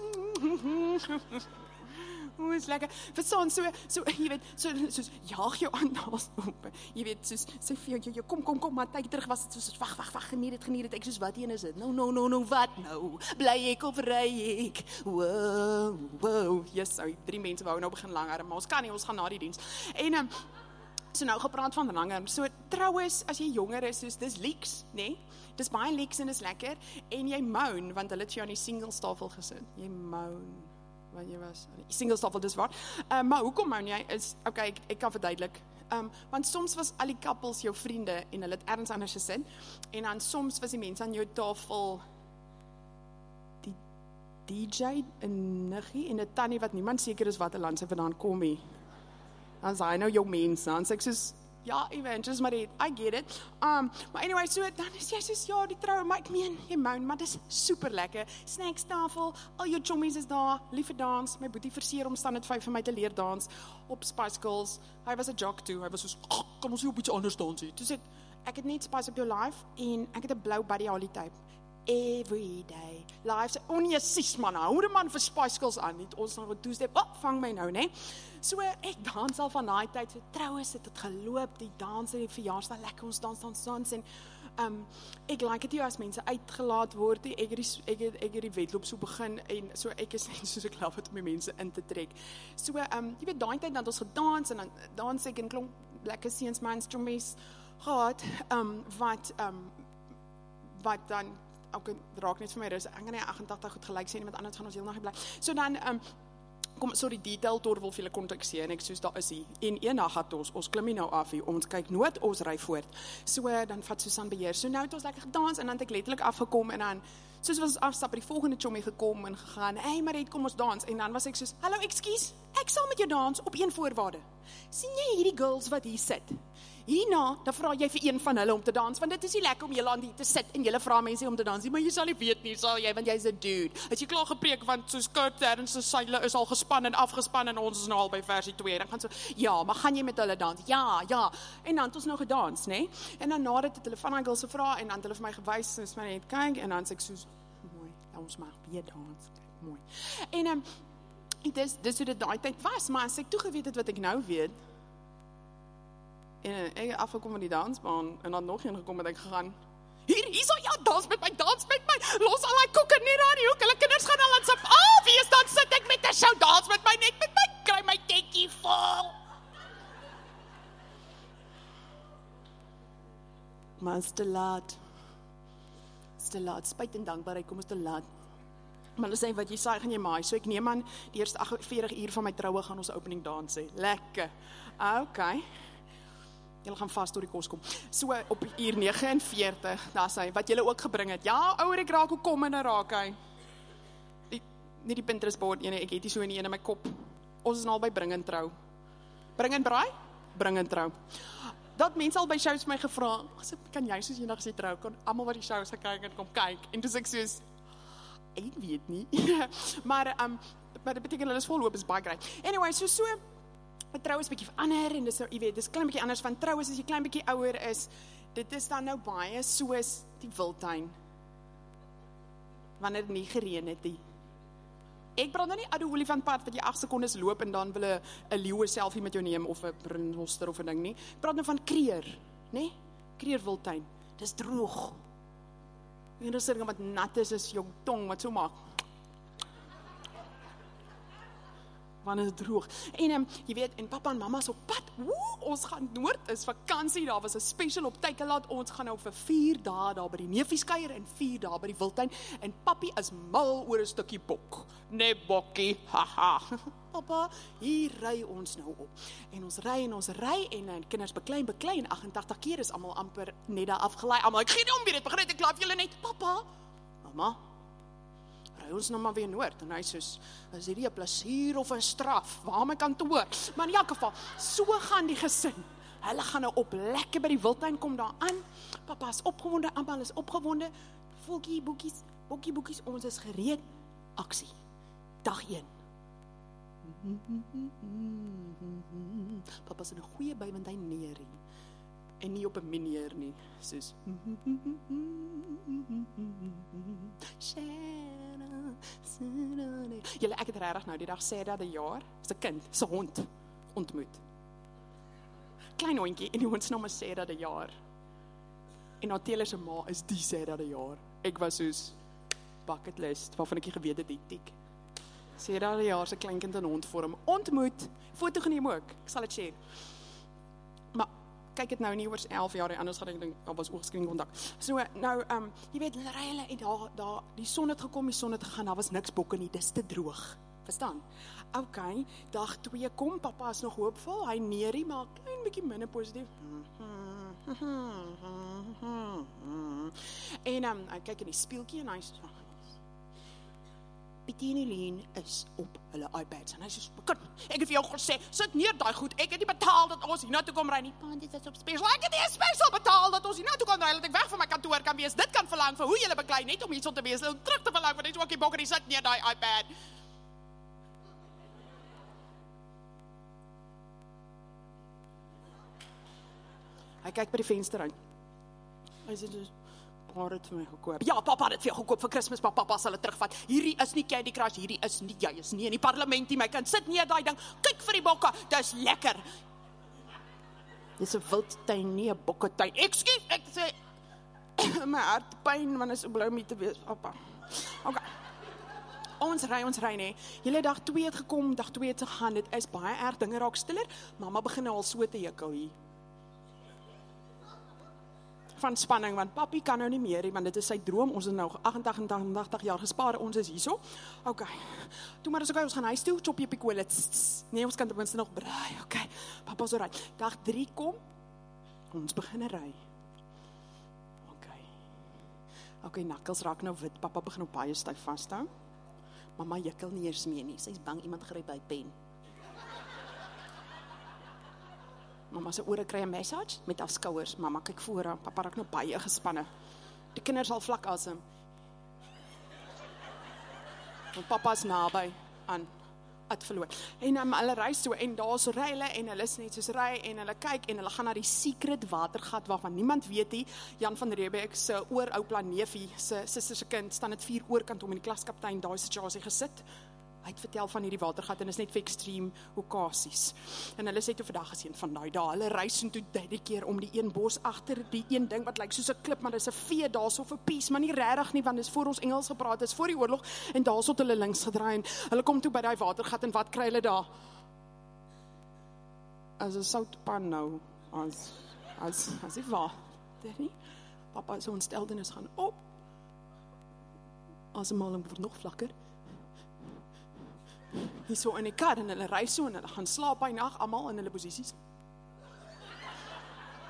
O, is lekker. Verstaan, so, so, jy weet, so, soos, jaag jou aan naast op. Jy weet, soos, sê vir jou, kom, kom, kom, maar tyd terug was het soos, wacht, wacht, wacht, geniet het, geniet het, ek soos, wat een is het? Nou, nou, nou, nou, wat nou? Bly ek of ry ek? Wow, wow, yes, so, drie mense wou nou begin langer, maar ons kan nie, ons gaan na die diens. En, um, so nou gepraat van langer, so, trouwens, as jy jonger is, soos, dis leaks, nee? Dis baie leaks en dis lekker, en jy moan, want hulle het jou aan die singelstafel gesit, jy moan. Want jy was, singelstafel dis waar, um, maar hoekom moan jy is, ok, ek, ek kan verduidelik, um, want soms was al die kappels jou vriende, en hulle het ergens anders gesin, en dan soms was die mense aan jou tafel, die D J, een niggie, en een Tannie wat niemand seker is wat een land sy vandaan kom nie, dan is hy nou jou mense, dan sê ek soos, ja, eventjes, maar die, I get it. Um, maar anyway, so, dan is jy soos, ja, die trouw, maar ek meen, jy moan, maar dis super lekker. Snackstafel, al jou chommies is daar, lieve dans, my boetie verseer om standaard vyf vir my te leer dans, op Spice Girls, hy was a jock toe, hy was soos, kan ons hier op iets anders dansie? Toe sê ek, ek het net Spice Up Your Life, en ek het een blauw Buddy Holly type, every day, live, sê, oh nee, sies man, hou die man vir Spice Girls aan, niet ons nog een toestep, oh, vang my nou, nee, so, ek dans al van die tyd, so, trouwens, het het geloop, die dans, en die verjaarsdag, lekker ons dans, dans, dans, en, um, ek like het jou as mense uitgelaat word, ek het die, ek het, ek het die wedloop so begin, en so, ek is net soos ek love het om die mense in te trek, so, um, jy weet, die tyd, dan het ons gedans, en dan dans ek, en klomp, lekker seens, mans, chommies, gehad, um, wat, um, wat dan, ook raak net vir my, dus, ek gaan nie agentagtig goed gelijk sê, met anders gaan ons heel nacht bly. So dan, um, kom, sorry, detail toer wil vir julle kontakseer, en ek soos, daar is hy, en een dag het ons, ons klim hier nou af, hier, ons kyk nooit, ons ry voort, so, dan vat Susan beheer, so nou het ons lekker gedans, en dan het ek letterlik afgekom, en dan, soos was ons afstap, die volgende chommy gekom, en gegaan, hey Mariet, kom ons dans, en dan was ek soos, hallo, excuse, ek sal met jou dans, op een voorwaarde, sien jy hierdie girls wat hier sit, hierna, dan vraag jy vir een van hulle om te dans, want dit is nie lekker om julle aan die te sit, en julle vraag mense om te dans, maar jy sal nie weet nie, sal jy, want jy is 'n dude, as jy klaar gepreek, want soos Kurt Terrence se seile is al gespan en afgespan, en ons is nou al by versie twee, dan gaan so, ja, maar gaan jy met hulle dans, ja, ja, en dan het ons nou gedans, nee, en dan nadat het hulle van die girls gevra, en dan het hulle vir my gewys, soos my net kyk, en dan sê ek soos, mooi, dan ons maar weer dans, mooi, en, um, dis, dis hoe dit daai tyd was, maar as ek toegeweet het wat ek nou weet, en ek het afgekom van die dansbaan, en dan nog een gekom en ek gegaan, hier, hier sal ja, dans met my, dans met my, los al die koeken nie aan die hoek, hulle kinders gaan al aan sip, ah, wie is dan sit ek met die show, dans met my, net met my, kry my tekkie vol. Maar is te laat, is te laat, spyt en dankbaarheid, kom is te laat. Maar hulle sê, wat jy saai, gaan jy maai, so ek neem aan, die eerste agtenveertig uur van my trouwe gaan ons opening dans hê, lekker, ok, Julle gaan vas tot die kos kom. So op uur nege en veertig, daar sê wat julle ook gebring het. Ja, ouer ek raak, hoe kom en raak hy? Die, nie die Pinterest board ene, ek het die so in die ene in my kop. Ons is nou al by bring en trou. Bring en braai? Bring en trou. Dat mense al by shows my gevra, kan jy soos eendag sê trou, kan almal wat die shows gekyk het kom kyk. En toe sê ek soos, ek weet nie. maar, um, maar dit beteken hulle is volhoop, is baie great. Anyway, so so, trou is bietjie verander, en dis, jy weet, dis klein bietjie anders van trou is, as jy klein bietjie ouer is, dit is dan nou baie soos die wildtuin, wanneer nie gereën het nie. Ek praat nou nie uit die olifantpad wat jy agt sekondes loop en dan wil 'n 'n leeu selfie met jou neem of 'n renoster of 'n ding nie. Ek praat nou van kreer, né? Kreer wildtuin. Dis droog. En dis ding wat nat is is jou tong wat so maak. Wanneer dit droog. En um, jy weet, en pappa en mama is op pad. Woe, ons gaan noord, is vakansie, daar was 'n special op Tykeland. Ons gaan nou vir vier dae daar by die neefies kuier en vier dae by die wildtuin. En papi is mal oor 'n stukkie bok. Nee, bokkie, haha. Papa, hier ry ons nou op. En ons ry en ons ry en, en kinders beklein, beklein. agt en tagtig keer is almal amper net daar afgelei. Almal, ek gee nie om weer dit, begin net, ek laat julle net, papa, mama, ry ons nou maar weer noord, en hy soos, is hierdie 'n plesier of 'n straf, waar my kantoor, maar in elk geval, so gaan die gesin, hulle gaan nou op, lekker by die wildtuin, kom daar aan, papa is opgewonde, almal is opgewonde, volkie, boekies, bokkie, boekies, ons is gereed, aksie, dag een, papa is in 'n goeie by, want hy neer nie, en nie op 'n minier nie, soos, julle, ek het regtig nou die dag Sarah die jaar, is 'n kind, is 'n hond, ontmoet. Klein hondjie, en die hond se naam is Sarah die jaar. En haar Taylor se ma is die Sarah die jaar. Ek was soos, bucket list, waarvan ek nie geweet het, die tik. Sarah die jaar se kleinkind in hondvorm, ontmoet, foto geneem ook, ek sal dit share. Maar, kyk het nou nie oor elf jaar, en anders gaan ek dink, daar was oogscreen kontak. So, nou, um, jy weet, hulle ry hulle, en daar, daar, die son het gekom, die son het gegaan, daar was niks bokke nie, dis te droog, verstaan? Ok, dag twee kom, papa is nog hoopvol, hy neerie, maar klein bietjie minder positief. En, um, hy kyk in die speeltjie, en hy sê, Pietie en Helene is op hulle iPads, en hy sê, kind, ek het vir jou gesê, sit neer daai goed, ek het nie betaal dat ons hier na toe kom ry nie, pa, dit is op special, ek het nie special betaal dat ons hier na toe kom ry, dat ek weg van my kantoor kan wees, dit kan verlang vir hoe julle beklei, net om hierso te wees, om terug te verlang, want hy is ook die bokker, die sit neer daai iPad. Hy kyk by die venster uit, hy sê dus, pa het vir my gekoop. Ja, papa het dit vir jou gekoop vir Kersfees, maar papa sal dit terugvat. Hierdie is nie Candy Crush, hierdie is nie, jy is nie in die parlement nie, my kind, sit neer daai ding, kyk vir die bokke, dis lekker. Dis 'n wildtuin, nie 'n bokketuin. Ekskuus, ek sê, my hart pyn, want is so blou om hier te wees, papa. Ok, ons ry, ons ry nie. Julle dag twee het gekom, dag twee het gegaan, dit is baie erg, dinge raak stiller, mama begin nou al so te jekkel hier. Van spanning, want papi kan nou nie meer, want dit is sy droom, ons is nou agt en tagtig jaar gespaar, ons is hierso. Ok, toe maar is ok, ons gaan huis toe, chop jy pikole, nee, ons kan ten minste nog braai, ok, papa so ry. Dag drie kom, ons begin ry. Ok, ok, nakkels raak nou wit, papa begin op baie styf vasthou. Mama jikkel nie eers meer nie, sy is bang iemand gryp by pen. Mama se ore kry 'n massage met haar skouers. Mama kyk voor haar, papa raak nou baie gespanne. Die kinders al vlak asem. Want papa is naby aan uitverloor. En um, hulle ry so, en daar so ry hulle, en hulle is net soos ry, en hulle kyk, en hulle gaan na die secret watergat, waarvan niemand weet nie. Jan van Riebeeck se oor oupla neefie, se suster se kind, staan dit vier oorkant om in die klaskaptein daai situasie gesit. Hy het vertel van hierdie watergat, en is net vir extreme okasies. En hulle sê toe vandag gesien van daai dae, hulle reis en toe die keer om die een bos agter die een ding wat lyk soos 'n klip, maar dis 'n vee daar so vir peace, maar nie regtig nie, want dis voor ons Engels gepraat, is voor die oorlog, en daar so het hulle links gedraai, en hulle kom toe by daai watergat, en wat kry hulle daar? As 'n soutpan nou, as, as, as die water nie. Papa se ontsteltenis gaan op, asemhaling word nog vlakker, hier so in die kar, en hulle reis so, en hulle gaan slaap by nag, almal in hulle posisies.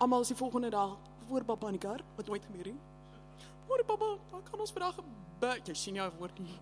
almal is die volgende dag voor pappa in die kar, wat nooit gebeur nie. Hoor pappa, wat kan ons vandag by, jy sien nie 'n woord nie.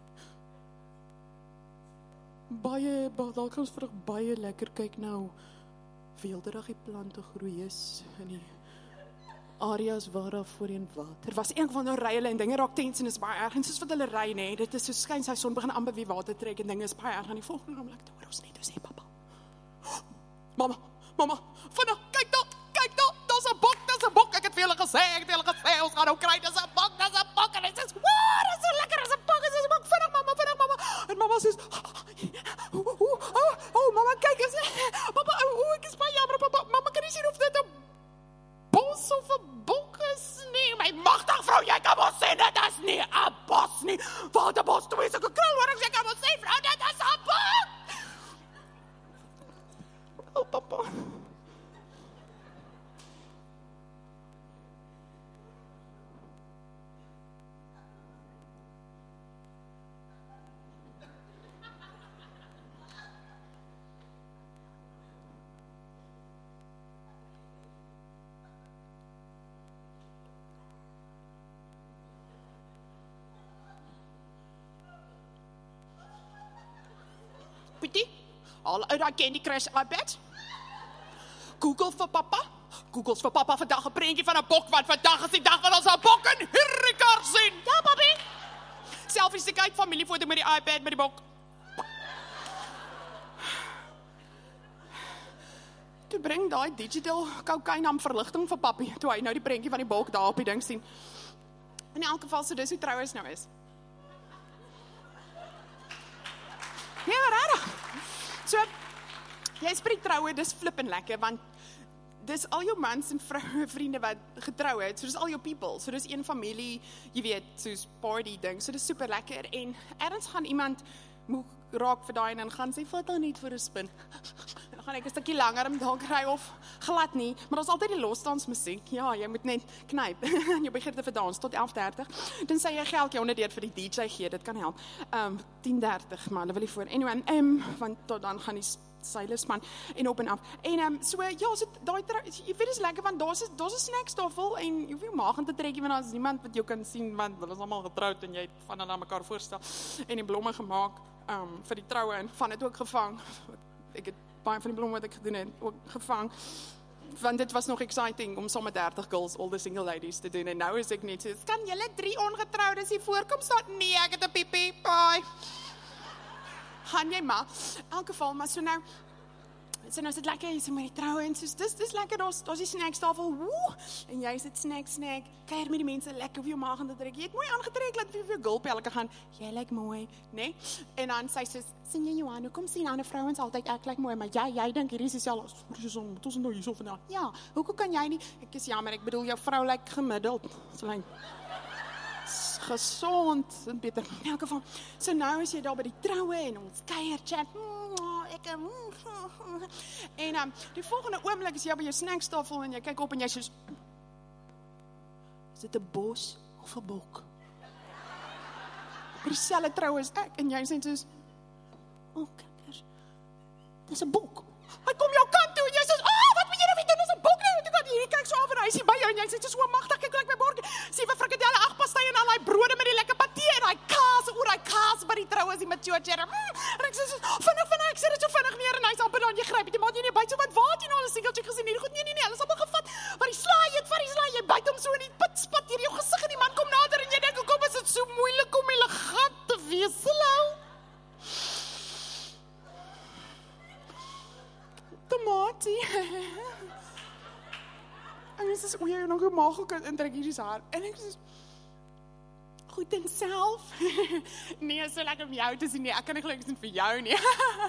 Baie, ba, daar kan ons vandag baie lekker kyk nou, weelderig die plante groei is, in die areas waar daar voorheen water was. Een van nou ry hulle en dinge raak tens en is baie erg, en soos wat hulle ry, nee, dit is so skyn sy son begin amper wie water trek, en dinge is baie erg, en die volgende oomblik, hoor ons net, hoe sê papa, mama, mama, vandag, kyk daar, kyk daar, daar's 'n bok, daar's 'n bok, ek het vir julle gesê, ek het vir julle gesê, ons gaan nou kry, daar's 'n bok, daar's 'n bok, en dit is, wow, dit is so lekker, daar's 'n bok, daar's 'n bok, vandag mama, vandag mama, en mama sê, oh, oh, oh, mama, kyk eens, papa, oh, ek is baie jammer, papa, mama, kan nie sien of dit 'n bos of 'n bok is nie, my magtig vrou, jy kan mos sê, dit is nie 'n bos nie, wat 'n bos, toe is ek 'n krulworms, jy kan mos sê, vrou, dit is 'n bok! Oh, papa. Pietie, al uit daai Candy Crush iPad. Google vir pappa. Googles vir pappa vandag 'n prentjie van 'n bok, want vandag is die dag wat ons 'n bok in hierdie kar sien. Ja, papi. Selfies se kyk familiefoto met die iPad met die bok. Toe bring daai digital cocaine aan verligting vir papi, toe hy nou die prentjie van die bok daar op die ding sien. In elk geval, so dis hoe troues nou is. Ja, rarig. So, jy spreek troue, dis flippend lekker, want dis al jou mans en vroue, vriende wat getrou het, so dis al jou people, so dis een familie, jy weet, soos party ding, so dis super lekker, en ergens gaan iemand moeg raak vir daai, en dan gaan sy, vat dan niet vir 'n spin, en dan gaan ek 'n stukkie langer om daar kry, of glad nie, maar daar's altyd die losdansmusiek, ja, jy moet net knyp, en jy begin te verdans, tot elf dertig, dan sê jy geld jy onderdeur vir die D J gee, dit kan help, um, tien dertig, maar hulle wil nie voor, anyway, um, want tot dan gaan die seilerspan, en op en af, en um, so, ja, so, daai, jy weet is lekker, want daar's daar's 'n snackstafel, en jy hoef nie maag in te trek, want daar's niemand wat jou kan sien, want hulle is allemaal getrouwd, en jy het van hulle aan mekaar voorstel, en die blomme gemaak, um, vir die troue, en van het ook gevang, ek het baie van die blomme wat ek gedoen het, ook gevang, want dit was nog exciting, om sommer dertig girls, all the single ladies te doen, en nou is ek net so, kan julle drie ongetrouwdes hier voorkom staan? Nee, ek het 'n piepie, bye. Gaan jy maar, in elk geval, maar so nou, so nou is dit lekker, jy sê met die troue, en soos, dis, dis lekker, daar's, daar's die snackstafel, woe, en jy sit snack, snack, keir met die mense, lekker op jou maag aan te trek, jy het mooi aangetrek, laat vir jou gulp, elke gaan, jy lyk mooi, nee, en dan sê sy, sien jy Johan, hoekom sien ander vrouwens altyd, ek lyk mooi, maar jy, jy dink hierdie is dieselfde, sorry Susan, wat ons nou hierso vandag, ja, hoekom kan jy nie, ek is jammer, ek bedoel, jou vrou lyk gemiddeld, so lyk, gesond, en beter, in elk geval, so nou is jy daar by die troue, en ons keier chat, ek, en um, die volgende oomblik is jy by jou snackstafel, en jy kyk op, en jy sê, is dit 'n bos, of 'n bok? By dieselfde troue is ek, en jy sê soos, oh, kijk, dis 'n bok, hy kom jou kant toe, en jy sê, oh, wat moet jy nou weer doen, dis 'n bok nie, want ek kan hier, kyk so af, en hy sê by jou, en jy sê, so magtig, kyk, kyk my bordjie, sê vir frikadelle, ag, pastei, en al die brode met die lekker patee, en die kaas, oor die kaas, by die trouwe is die met chocher, mm, en ek sê, so, vinnig, vinnig, ek sê dit so vinnig neer, en hy sê, amper dan, jy gryp, jy maak jy nie byt, so wat, wat, jy nou al een singeltjie gesien, nie, goed, nee, nee, nee, hulle is allemaal gevat, wat die slaai, het, wat die slaai, jy byt hom so in die pit, spat hier jou gesig, en die man kom nader, en jy denk, hoekom is dit so moeilik om elegant te wees, hallo? Tomatie. En ek sê, o, jy nog jou maag ook in trek hierdie haar. En ek sê, goed en self. Nee, so lekker om jou te sien, nee, ek kan nie gelukkig sien vir jou nie.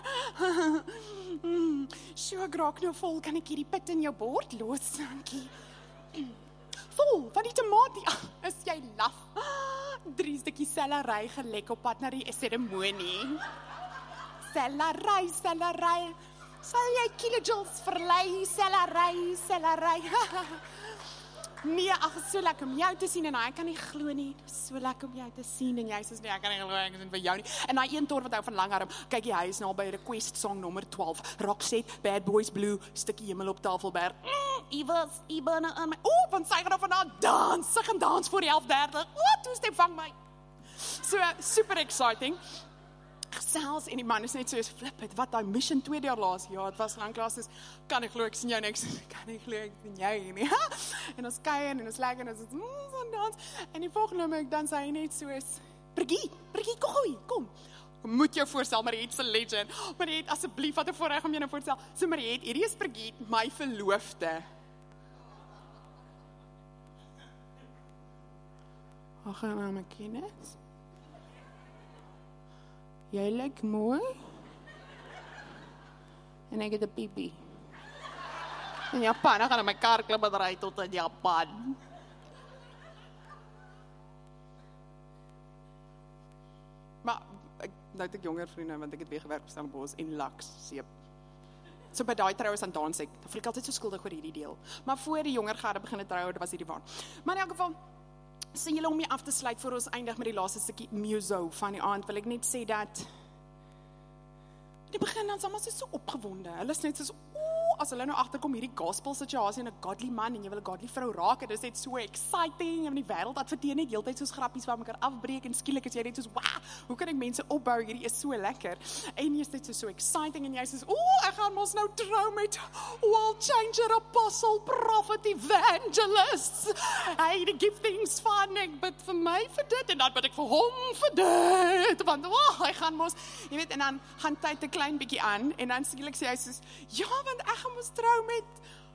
So, ek raak nou vol, kan ek hierdie pit in jou bord los, dankie. Vol, van die tomatie, is jy laf. Drie stukkie sellerij gelek op pad na die ceremonie. Sellerij, sellerij. Sal jy kilojoules verlei, sellerij, sellerij. nee, ag, is so lekker om jou te sien en hy kan nie glo nie. Dit is so lekker om jou te sien en jy sê nee, ek kan nie glo ek is vir jou nie. En daai een tor wat hou van Langarm, kyk jy, hy is nou by request song nommer twaalf. Roxette, Bad Boys Blue, stukkie hemel op Tafelberg. Mm, Iwas, Ibana aan my. O, van sy gaan van haar dans. Sy gaan dans voor die elf dertig. O, toe stem vang my. So super exciting. Gesels en die man is net so, flip het, wat daai mission tweede jaar laas, ja, het was lanklaas, is, kan ek glo, ek sien jou niks, kan ek glo, ek sien jou nie, en ons kuier, en ons lekker, en ons is, mm, so dans, en die volgende moment, dan sê hy net so is, Briggie, Briggie, kom gooi, kom, moet jou voorstel, Mariette se legend, Mariette, asseblief, wat 'n voorreg om jou nou voorstel, so Mariette, hierdie is Briggie, my verloofde, ag, gaan nou my kennis, jy lyk mooi, en ek het 'n piepie. In Japan, ek gaan in my kar klim en ry tot in Japan. Maar, ek, nou het ek jonger vriende, want ek het weer gewerk op Stellenbosch en Laks, seep. So by daai trouwens aan dans ek, dan voel ek altyd so skuldig oor hierdie deel. Maar voor die jonger garde begin trou, was hierdie waan. Maar in elk geval, sien julle om mee af te sluit voor ons eindig met die laaste stukkie muso van die aand, wil ek net sê dat in die begin dan is almal so opgewonde. Hulle is net so, oeh, as hulle nou agterkom hierdie gospel situasie en 'n godly man en jy wil 'n godly vrou raak, dit is net so exciting en die wêreld adverteer net heeltyd soos grappies waar mekaar afbreek en skielik is jy net soos, "Wow, hoe kan ek mense opbou? Hierdie is so lekker." En jy is net so so exciting en jy sê, "Ooh, ek gaan mos nou trou met world changer, apostle, prophet, evangelist. Hy die giftings van ek bid vir my vir dit en dan bid ek vir hom vir dit." Want wow, hy gaan mos, jy weet, en dan gaan tyd 'n klein bietjie aan en dan skielik sê hy soos, "Ja, want ek gaan mos trou met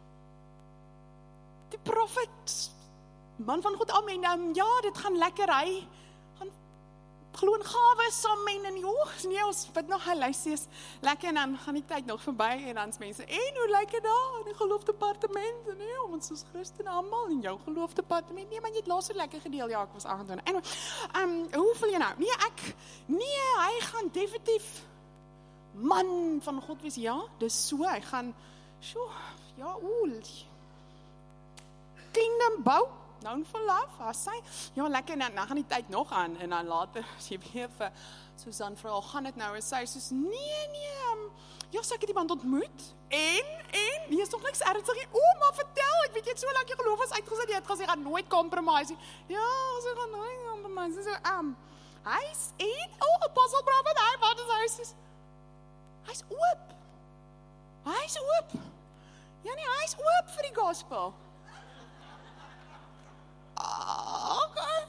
die profet, man van God, amen, um, ja, dit gaan lekker, hy gaan glo in gawe saam en en joh, nee, ons bid nog, hy luister, lekker, en dan gaan die tyd nog verby, en dan is mense, en hoe lyk dit daar, in die geloofdepartement, nee, ons is Christen almal, in jou geloofdepartement, nee, maar jy het laas so lekker gedeel, ja, ek was aangetoon, en, um, hoe voel jy nou, nee, ek, nee, hy gaan definitief man van God wees, ja, dis so, hy gaan, sjoe, ja, oeh, kingdom bou, down for love, as sy, ja, lekker, en dan, dan gaan die tyd nog aan, en dan later, as jy weer vir Susan vra, gaan dit nou, en sy, soos, nee, nee, um, ja, sy ek het iemand ontmoet, en, en, nee, is nog niks ernstig, o, maar vertel, ek weet jy het so lang jy geloof is uitgesit, jy het gesê, jy gaan nooit compromise, ja, sy gaan nooit compromise, so, um, hy is, en, oh, apostle prophet, hy, wat is hy, soos, hy is oop, hy is oop, ja nie, hy is oop vir die gospel, ah, okay,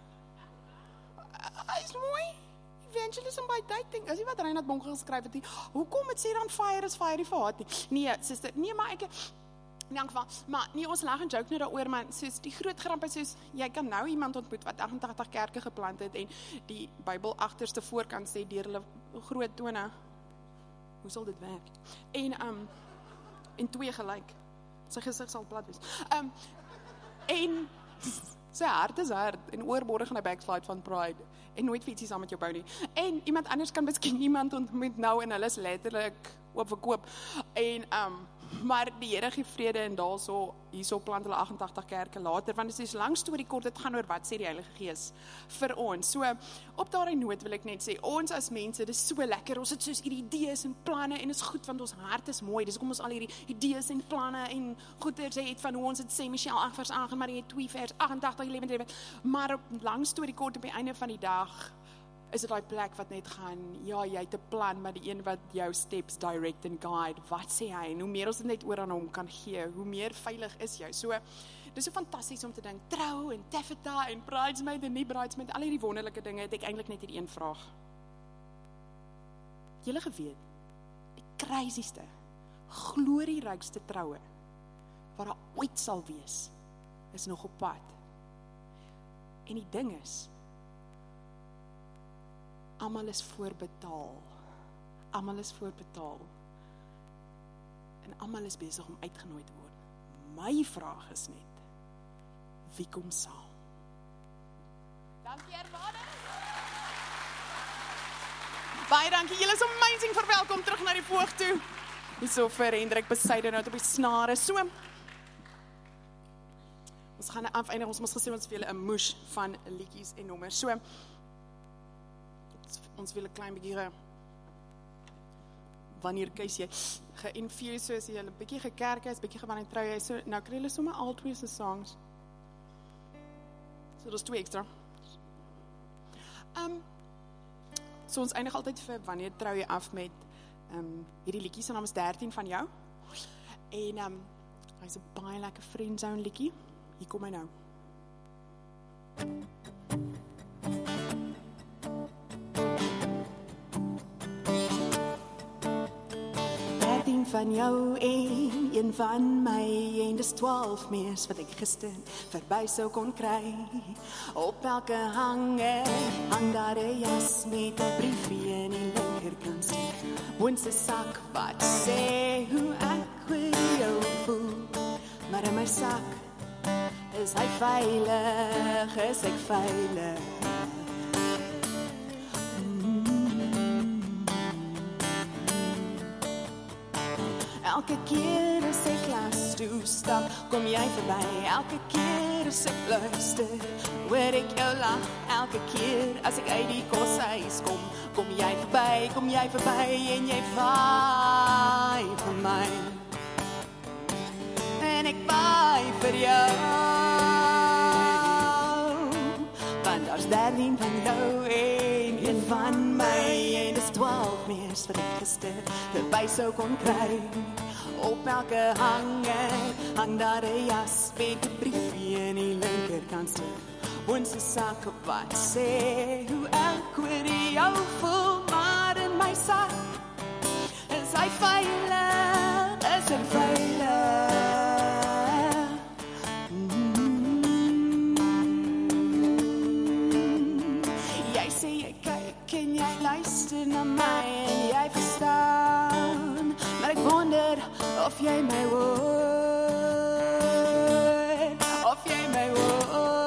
hy is mooi, evangelism by dating, is nie wat Reinhard Bonke geskryf het nie, hoekom het sê dan fire is fire die verhaat nie, nee, sister, nee, maar ek, in elk geval, maar nie, ons lag en joke nou daaroor, maar soos, die groot grap is soos, jy kan nou iemand ontmoet wat agt en tagtig kerke geplant het, en die Bybel agterste voorkant sê, deur hulle groot tone, hoe sal dit werk? En, um, en twee gelyk, sy gesig sal plat wees, um, en, sy hart is hart, en oorbordig gaan hy backslide van pride, en nooit fietsie saam met jou bou nie, en iemand anders kan miskien iemand ontmoet nou, en hulle is letterlik op verkoop, en, um, maar die Here gee vrede en daarso, hierso plant hulle agt en tagtig kerke later, want dit is 'n lang storie kort, dit gaan oor wat sê die Heilige Gees vir ons. So, op daardie noot wil ek net sê, ons as mense, dis so lekker, ons het soos hierdie idees en planne, en is goed, want ons hart is mooi, dis kom ons al hierdie idees en planne en goeders het, van hoe ons het sê, Michelle agt vers agt, maar jy twee vers agt en tagtig, lewend, maar op lang storie kort, op die einde van die dag, is dit daai plek wat net gaan, ja, jy het 'n plan, maar die een wat jou steps direct and guide, wat sê hy, en hoe meer ons dit net oor aan hom kan gee, hoe meer veilig is jy, so, dit is so fantasties om te dink, trou, en taffeta, en bridesmaid, en nie bridesmaid, al hierdie wonderlike dinge, het ek eintlik net hierdie een vraag, julle geweet, die crazyste, glorierykste troue, wat daar ooit sal wees, is nog op pad, en die ding is, almal is voorbetaal, almal is voorbetaal, en almal is besig om uitgenooi te word. My vraag is net, wie kom saam? Dankie Erwade. Baie dankie, julle is amazing, verwelkom terug na die voog toe. Hierso vir Hendrik Besuiden uit op die snare, so. ons gaan afeindig, ons moes gesê ons vir julle 'n moes van liedjies en nommers. So ons wil 'n klein bietjie ge, wanneer kies jy geïnfuse, so as jy 'n bietjie gekerk is, bietjie wanneer trou jy, so nou kry julle sommer al twee se songs. So dis twee ekstra. Um, so ons eindig altyd vir wanneer trou jy af met um, hierdie liedjie, se naam is dertien van jou. En um, hy's 'n baie lekker friendzone liedjie. Hier kom hy nou. dertien van jou en een van my, en dis twaalf mees wat ek gister verby sou kon kry. Op elke hanger hang daar 'n jas met 'n briefie in die linkerkant. Woens 'n sak wat sê hoe ek oor jou voel, maar in my sak is hy veilig, is ek veilig. Elke keer as ek klas toe stap, kom jy verby. Elke keer as ek luister, hoor ek jou lag. Elke keer as ek uit die koshuis kom, kom jy verby, kom jy verby en jy vaai vir my. En ek vaai vir jou, want daar's dertien van jou en een van my, en dis twaalf mees wat ek gister verby sou kon kry. Op elke hanger hang daar 'n jas met 'n briefie in die linkerkant. Woens 'n sak wat sê hoe ek oor jou voel, maar in my sak is hy veilig, is hy veilig. Mm-hmm. Jy sê jy kyk en jy luister na my en jy verstaan, maar ek wonder of jy my hoor, of jy my hoor.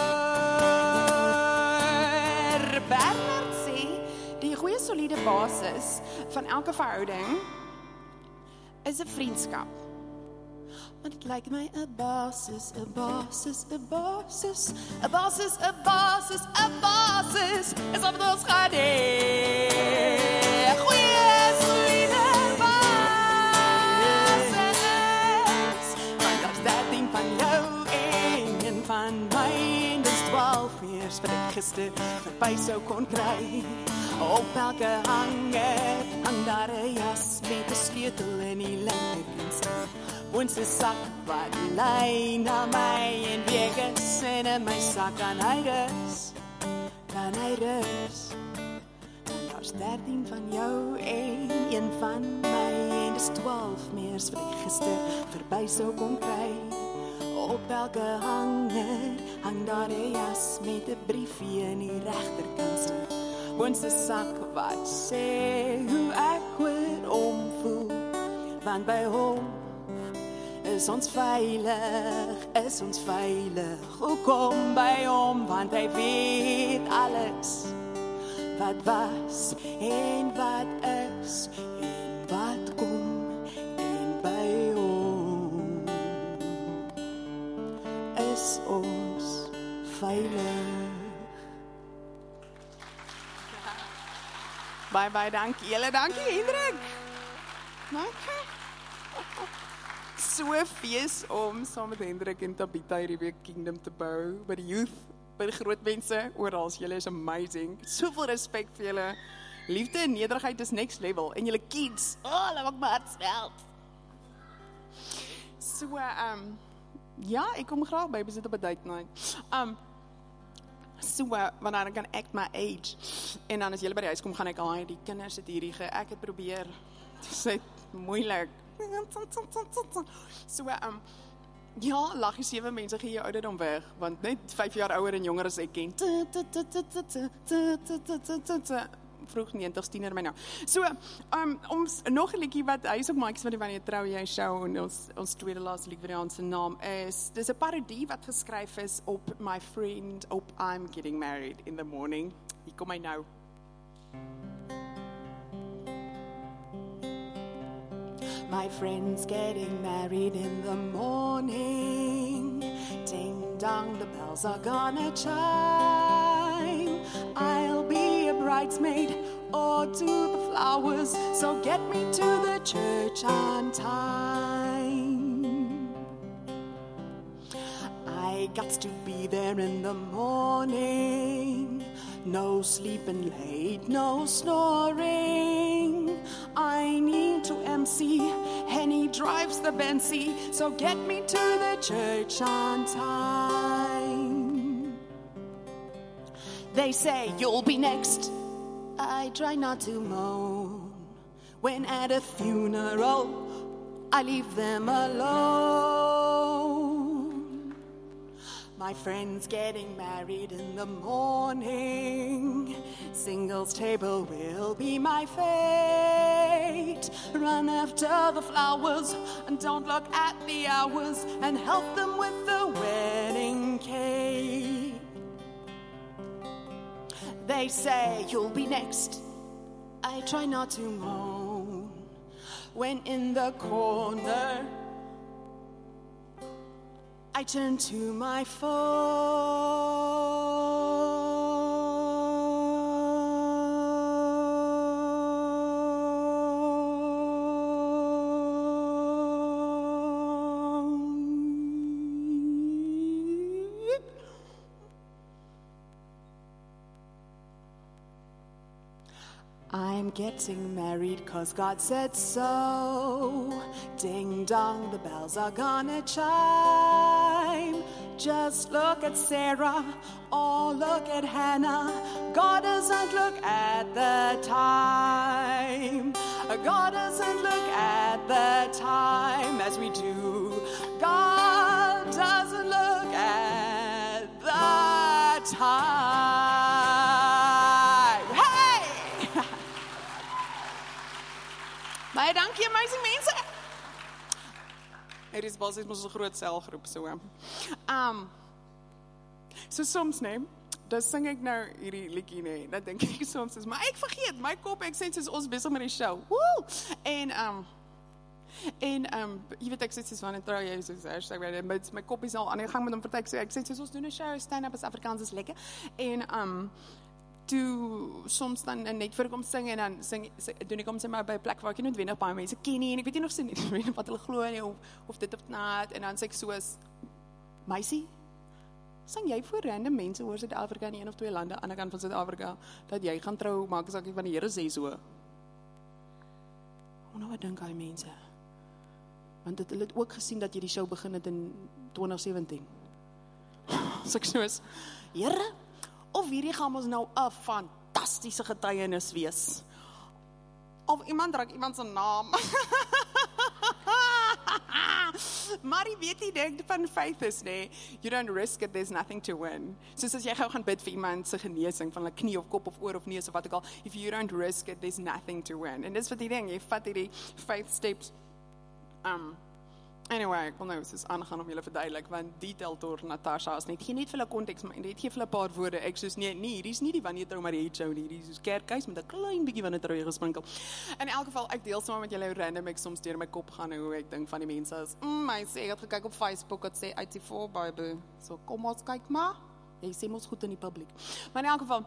Bernard sê, die goeie soliede basis van elke verhouding is 'n vriendskap. Want dit lyk my 'n basis, 'n basis, 'n basis, 'n basis, 'n basis, 'n basis, is op ons gaan hê. Goeie soliede van my, en dis twaalf mees wat ek gister verby sou kon kry. Op elke hanger hang daar 'n jas met 'n sleutel in die linkerkant. Woens 'n sak wat lei na my en Vegas, en in my sak kan hy rus, kan hy rus. En daar's dertien van jou en een van my, en dis twaalf mees wat ek gister verby sou kon kry. Op elke hanger hang daar 'n jas met 'n briefie in die regterkant. Woens 'n sak wat sê hoe ek oor hom voel, want by hom is ons veilig, is ons veilig. Hoekom by hom? Want hy weet alles wat was en wat is en wat kom, en by hom is ons veilig. Bye bye, dankie julle, dankie Hendrik. Dankie. So fees om saam met Hendrik en Tabitha hierdie week Kingdom te bou by die youth, by die groot mense oral. Julle is amazing. Soveel respek vir julle. Liefde en nederigheid is next level. En julle kids, oh, hulle maak my hart smelt. So, um, ja, ek kom graag by besit op 'n date night. Um, so, uh, wanneer ek kan act my age. En dan as julle by die huis kom, gaan ek al die kinders het hierdie ge, ek het probeer. Dit is moeilik. So, um, ja, lag jy sewe mense gee jou ouderdom weg, want net vyf jaar ouer en jonger as ek ken. Vroeg negentig, tiener my nou. So, um, ons, nog 'n liedjie wat, hy is ook maatjies wat die Wanneer Trou Jy show, en ons, ons tweede laaste liedjie wat ons naam is, dis 'n parodie wat geskryf is op My Friend, op I'm Getting Married in the Morning. Hier kom hy nou. My friend's getting married in the morning. Ding Ding dong, the bells are gonna chime. I'll be a bridesmaid or to the flowers, so get me to the church on time. I got to be there in the morning. No sleeping late, no snoring. I need to M C, Henny drives the Benzie, so get me to the church on time. They say you'll be next. I try not to moan. When at a funeral, I leave them alone. My friend's getting married in the morning. Singles table will be my fate. Run after the flowers and don't look at the hours, and help them with the wedding cake. They say you'll be next. I try not to moan. When in the corner, I turn to my phone. I'm getting married 'cause God said so. Ding dong, the bells are gonna chime. Just look at Sarah or look at Hannah. God doesn't look at the time. God doesn't look at the time as we do. God doesn't look at the time. Hey! Baie dankie, amazing mense. Het is basies ons 'n groot selgroep so. Um so soms nee, dan sing ek nou hierdie liedjie nee. Dan dink ek soms is maar ek vergeet my kop ek sê soos ons besig met die show. Woe! En um en um jy weet ek sê soos wanneer trou jy soos hashtag ready, but my kop is al aan die gang met hom vertel ek sê ek sê soos ons doen 'n show stand up as Afrikaans is lekker. En um toe soms dan net vir kom sing en dan sing doen ek hom sê maar by 'n plek waar ek nie noodwendig baie mense ken nie en ek weet nie nog sien nie wat hulle glo nie of of dit of not en dan sê ek soos meisie sing jy voor random mense oor Suid-Afrika in een of twee lande aan die ander kant van Suid-Afrika dat jy gaan trou maak as ek van die Here sê so. Hoe nou wat dink hy mense? Want dit hulle het ook gesien dat jy die show begin het in twintig sewentien. So ek soos Here of hierdie gaan ons nou 'n fantastiese getuienis wees. Of iemand raak iemand se naam. Maar jy weet die ding van faith is, nee, you don't risk it, there's nothing to win. Soos as jy gou gaan bid vir iemand se genesing van hulle knie of kop of oor of neus of wat ook al, if you don't risk it, there's nothing to win. En dis wat die ding, jy vat hierdie faith steps. Um, Anyway, ek wil nou soos aangaan om julle verduidelik, want detail door Natasha is net, gee net vir hulle konteks, maar net gee vir hulle 'n paar woorde, ek soos, nee, nee, hierdie is nie die wanneer trou maar die show nie, hierdie is soos kerkhuis met 'n klein bietjie wanneer trou jy gesprinkel. In elk geval, ek deel saam met julle hoe random ek soms deur my kop gaan, en hoe ek dink van die mense is, mm, my sê, ek het gekyk op Facebook, het sê, uit die voorbijbel, so kom ons kyk maar, jy sê ons goed in die publiek. Maar in elk geval,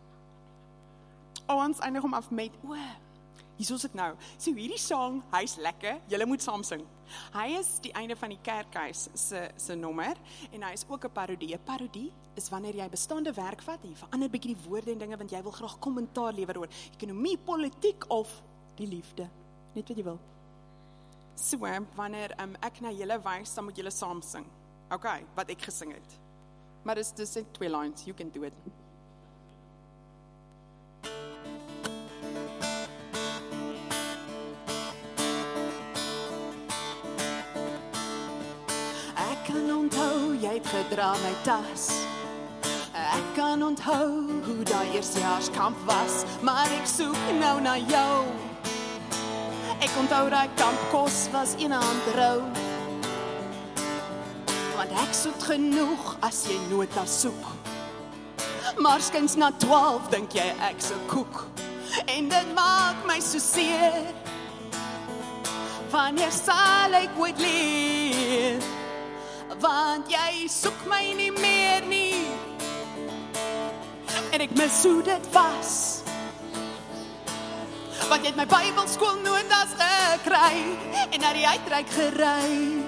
ons eindig om af met, oe, hier is dit nou. So hierdie song, hy is lekker, julle moet saam sing. Hy is die einde van die kerkhuis se se nommer en hy is ook 'n parodie. 'n Parodie is wanneer jy bestaande werk vat en jy verander bietjie die woorde en dinge want jy wil graag kommentaar lewer oor ekonomie, politiek of die liefde. Net wat jy wil. So wanneer um, ek na julle wys, dan moet julle saam sing. Okay, wat ek gesing het. Maar dis dis net twee lines, you can do it. Ek kan onthou, jy het gedra my tas. Ek kan onthou, hoe daai eerste jaarskamp was. Maar ek soek nou na jou. Ek onthou daai kampkos was een hand rou. Want ek soet genoeg, as jy nota soek. Maar skins na twaalf, dink jy ek se koek. En dit maak my so seer. Wanneer sal ek ooit leer? Want want jy soek my nie meer nie. En ek mis hoe dit was, want jy het my Bybelskoolnotas gekry en na die uitreik gery.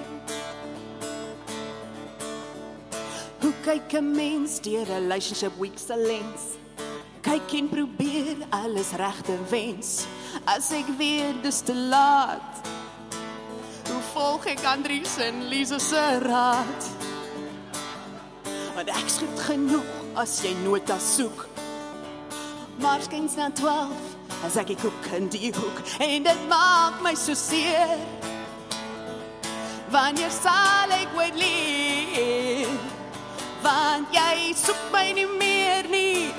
Hoe kyk 'n mens deur 'n relationship week se lens? Kyk en probeer alles reg te wens. As ek weet dis te laat, hoe volg ek Andries en Lisa se raad? Want ek skiet genoeg as jy notas soek. Maar skens na twaalf, as ek die koek in die hoek, en dit maak my so seer. Wanneer sal ek ooit leer? Want jy soek my nie meer nie.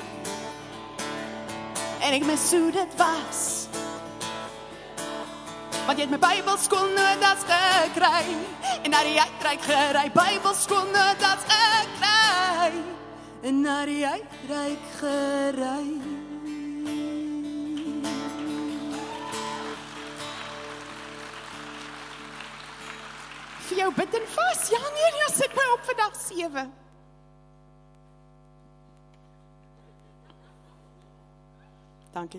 En ek mis hoe dit was, want jy het my Bybelskoolnotas gekry en na die uitreik gery. Bybelskoolnotas gekry en na die uitreik gery. Vir jou bid en vas, ja nee, jy sit my op vir dag sewe. Dankie.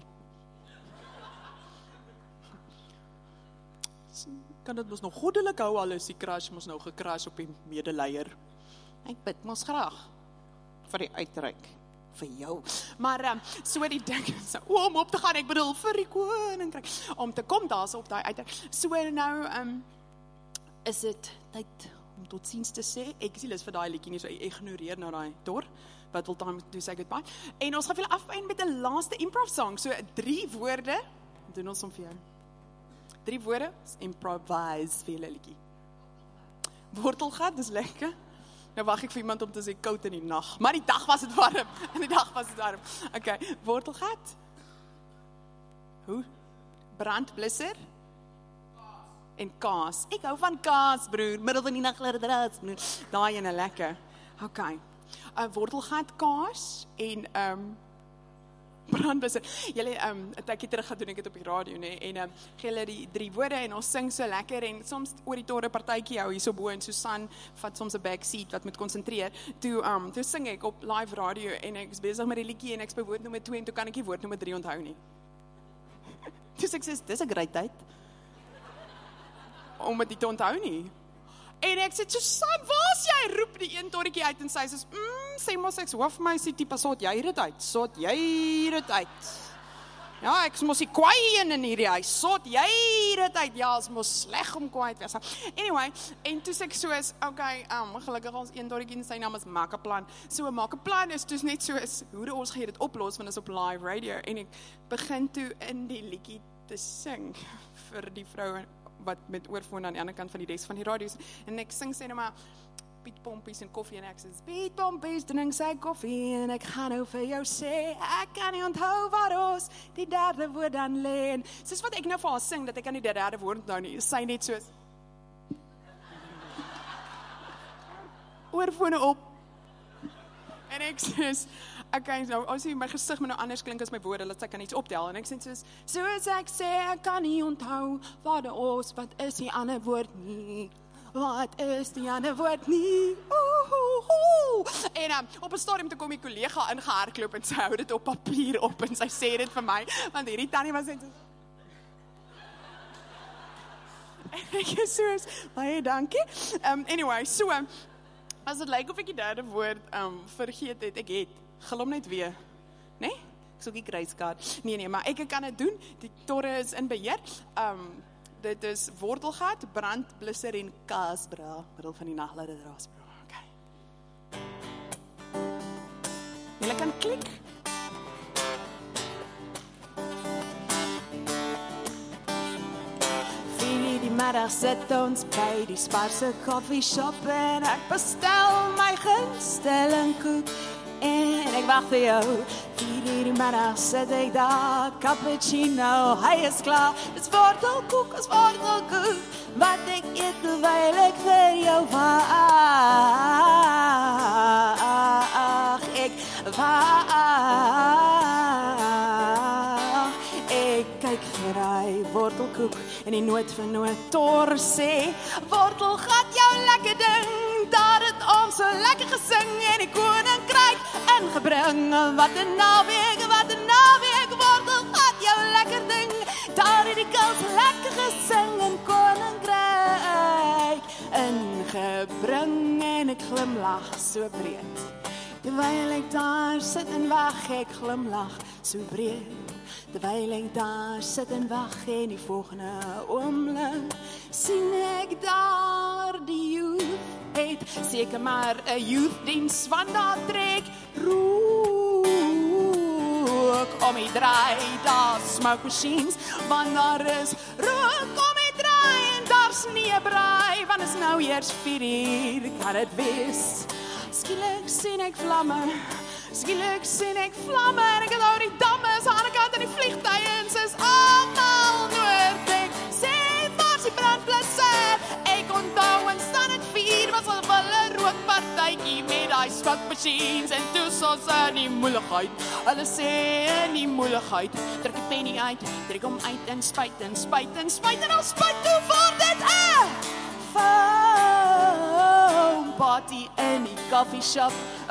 Kan dit mos nog goddelik hou, al is die crash mos nou gecrash op die medeleier. Ek bid mos graag vir die uitreik, vir jou. Maar um, so die ding is, om op te gaan, ek bedoel, vir die koninkryk, om te kom daar so op die uitreik. So nou, um, is dit tyd om tot ziens te sê. Ek is nie lus vir daai liedjie nie, so ek ignoreer nou daai tor. But we'll time to say goodbye. En ons gaan veel afeind met 'n laaste improv song. So drie woorde, doen ons om vir jou. Drie woorde, improvise vir julle liedjie. Wortelgat, dis lekker. Nou wag ek vir iemand om te sê koud in die nag. Maar die dag was dit warm. In die dag was dit warm. Okay, wortelgat. Hoe? Brandblusser. En kaas. Ek hou van kaas, broer. Middel van die nag laat dit raas. Daai ene lekker. Okay. Uh, wortelgat, kaas en um, brandblusser. Julle, um, 'n tydjie terug gaan doen ek dit op die radio, nee, en um, gee hulle die drie woorde en ons sing so lekker en soms oor die torre partytjie hou hier so bo en Susan vat soms 'n backseat wat moet konsentreer. Toe um, toe sing ek op live radio en ek is besig met die liedjie en ek is by woord nommer twee en toe kan ek die woord nommer drie onthou nie. Toe sê ek, dis 'n great tyd om dit te onthou nie. En ek sê, Susan, waar is jy? Roep die een torretjie uit en sy sê, mm, sê mos ek hoofmeisie tipe, sot jy dit uit, sot jy dit uit. Ja, ek is mos die kwaai een in hierdie huis, sot jy dit uit. Ja, is mos sleg om kwaai te wees. Anyway, en toe sê ek soos, okay, um, gelukkig ons een torretjie en sy naam is Maak 'n Plan. So, Maak 'n Plan is dus net soos, hoe ons gaan dit oplos, want is op live radio. En ek begin toe in die liedjie te sing vir die vroue wat met oorfoon aan die ander kant van die des van die radio's, en ek sing sê nou maar, Piet Pompies en koffie, en ek sê, Piet Pompies drink sy koffie, en ek gaan nou vir jou sê, ek kan nie onthou waar ons die derde woord dan lê, en soos wat ek nou vir haar sing, dat ek kan nie die derde woord onthou nie, sy net soos, oorfone op, en ek sê, okay, nou, as jy my gesig my nou anders klink as my woorde, laat sy kan iets optel, en ek sê soos, soos ek sê, ek kan nie onthou, wat ons, wat is die ander woord nie, wat is die ander woord nie, oeh, oeh, oeh, en um, op 'n stadium toe kom die kollega ingehardloop, en sy hou dit op papier op, en sy sê dit vir my, want hierdie tannie was net so, en ek is soos, baie dankie, um, anyway, so, um, as het lyk of ek die derde woord um, vergeet het, ek het, gelom net weer, nee? Ek soek die kruiskaart. Nee, nee, maar ek kan dit doen. Die torre is in beheer. Um, dit is wortelgat, brandblusser en kaasbra. Middel van die nag laat dit raas. Okay. Julle kan klik. Vier die middag sit ons by die Sparse koffieshop en ek bestel my gunsteling koek. En ek wag vir jou, vier uur die middag sit ek daar, cappuccino, hy is klaar, dis wortelkoek, is wortelkoek, wat ek eet terwyl ek vir jou wag, ek wag, ek kyk vir hy wortelkoek, en die noot vir noot tor sê, wortelgat jou lekker ding, daar het gesing en die koninkryk ingebring. Wat 'n naweek, wat 'n naweek, wortel gat jou lekker ding. Daar het die kans lekker gesing en koninkryk ingebring en ek glimlag so breed. Terwyl ek daar sit en wag, ek glimlag so breed. Terwyl ek daar sit en wag en die volgende oomblik sien ek daar die youth het seker maar 'n youthdiens, want daar trek rook om die draai, daar smoke machines, want daar is rook om die draai en daar's nie 'n braai, want is nou eers vier uur, kan dit wees. Skielik sien ek vlamme, skielik sien ek vlamme en ek het nou die damme is aan die kant en die vliegtuie en sy is almal noordek. Sê waar sy brandblusse, ek onthou en staan het vier, was al wille rookpartytjie met die smoke machines en toe soos in die moeiligheid. Hulle sê in die moeiligheid, trek die penny uit, trek hom uit en spuit en spuit en spuit en al spuit toe word dit 'n foam party in die coffee shop, 'n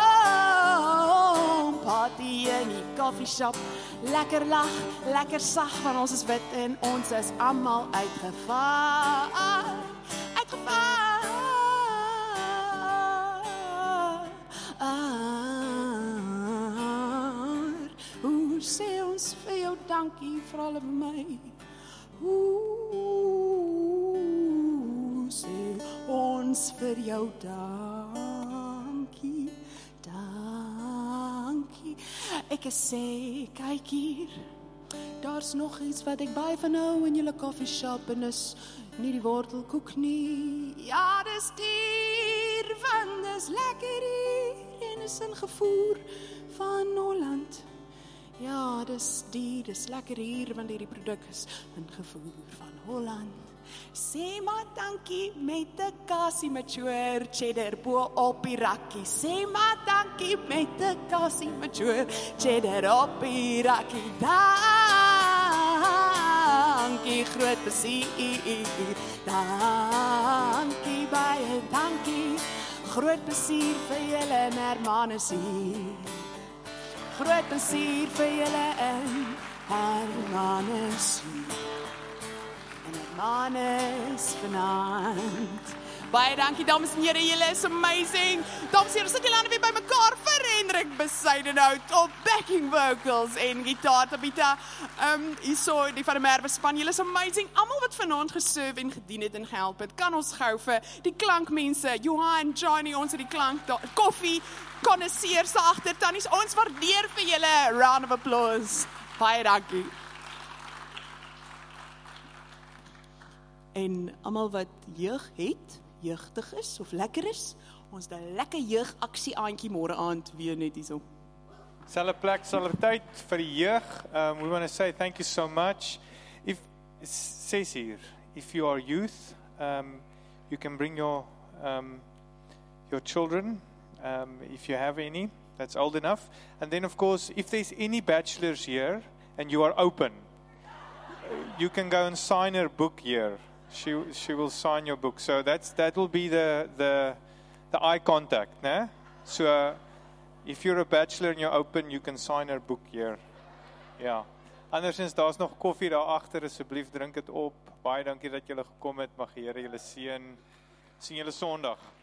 foam party in die coffee shop. Lekker lag, lekker sag, want ons is wit en ons is almal uitgevaar, uitgevaar. Hoe sê ons vir jou dankie, vra hulle vir my. Hoe sê ons vir jou dankie, dankie. Ek sê, kyk hier, daar's nog iets wat ek baie van hou in julle coffee shop en is nie die wortelkoek nie. Ja, dis dier, want dis lekker hier en is ingevoer van Holland. Ja, dis dier, dis lekker hier, want hierdie produk is ingevoer van Holland. Sê maar dankie met 'n kasie mature cheddar bo op die rakkie. Sê maar dankie met 'n kasie mature cheddar op die rakkie. Dankie groot plesier. Dankie baie dankie. Groot plesier vir julle en Hermanus hier. Groot plesier vir julle en Hermanus hier. Hermanus vanaand. Baie dankie dames en here, julle is amazing. Dames en here, sit julle weer by mekaar vir Hendrik Besuidenhout op backing vocals en gitaar. Tabita, um, hierso die van die Merwe span, julle is amazing. Almal wat vanaand geserve en gedien het en gehelp het, kan ons gou vir die klankmense, Johan, Johnny, ons het die klank, koffie, konnoisseurs agter, tannies, ons waardeer vir julle. Round of applause. Baie dankie. En almal wat jeug het, jeugdig is of lekker is, ons het 'n lekker jeugaksie aandjie môre aand weer net hierso. Selfe plek, selfe tyd vir die jeug. Um, we want to say thank you so much. If it says here, if you are youth, um, you can bring your um, your children, um, if you have any, that's old enough. And then of course, if there's any bachelors here and you are open, you can go and sign her book here. She she will sign your book. So that's that will be the the the eye contact, né? So uh, if you're a bachelor and you're open, you can sign her book here. Ja. Andersins daar's nog koffie daar agter, asseblief drink dit op. Baie dankie dat julle gekom het. Mag die Here julle seën. Sien julle Sondag.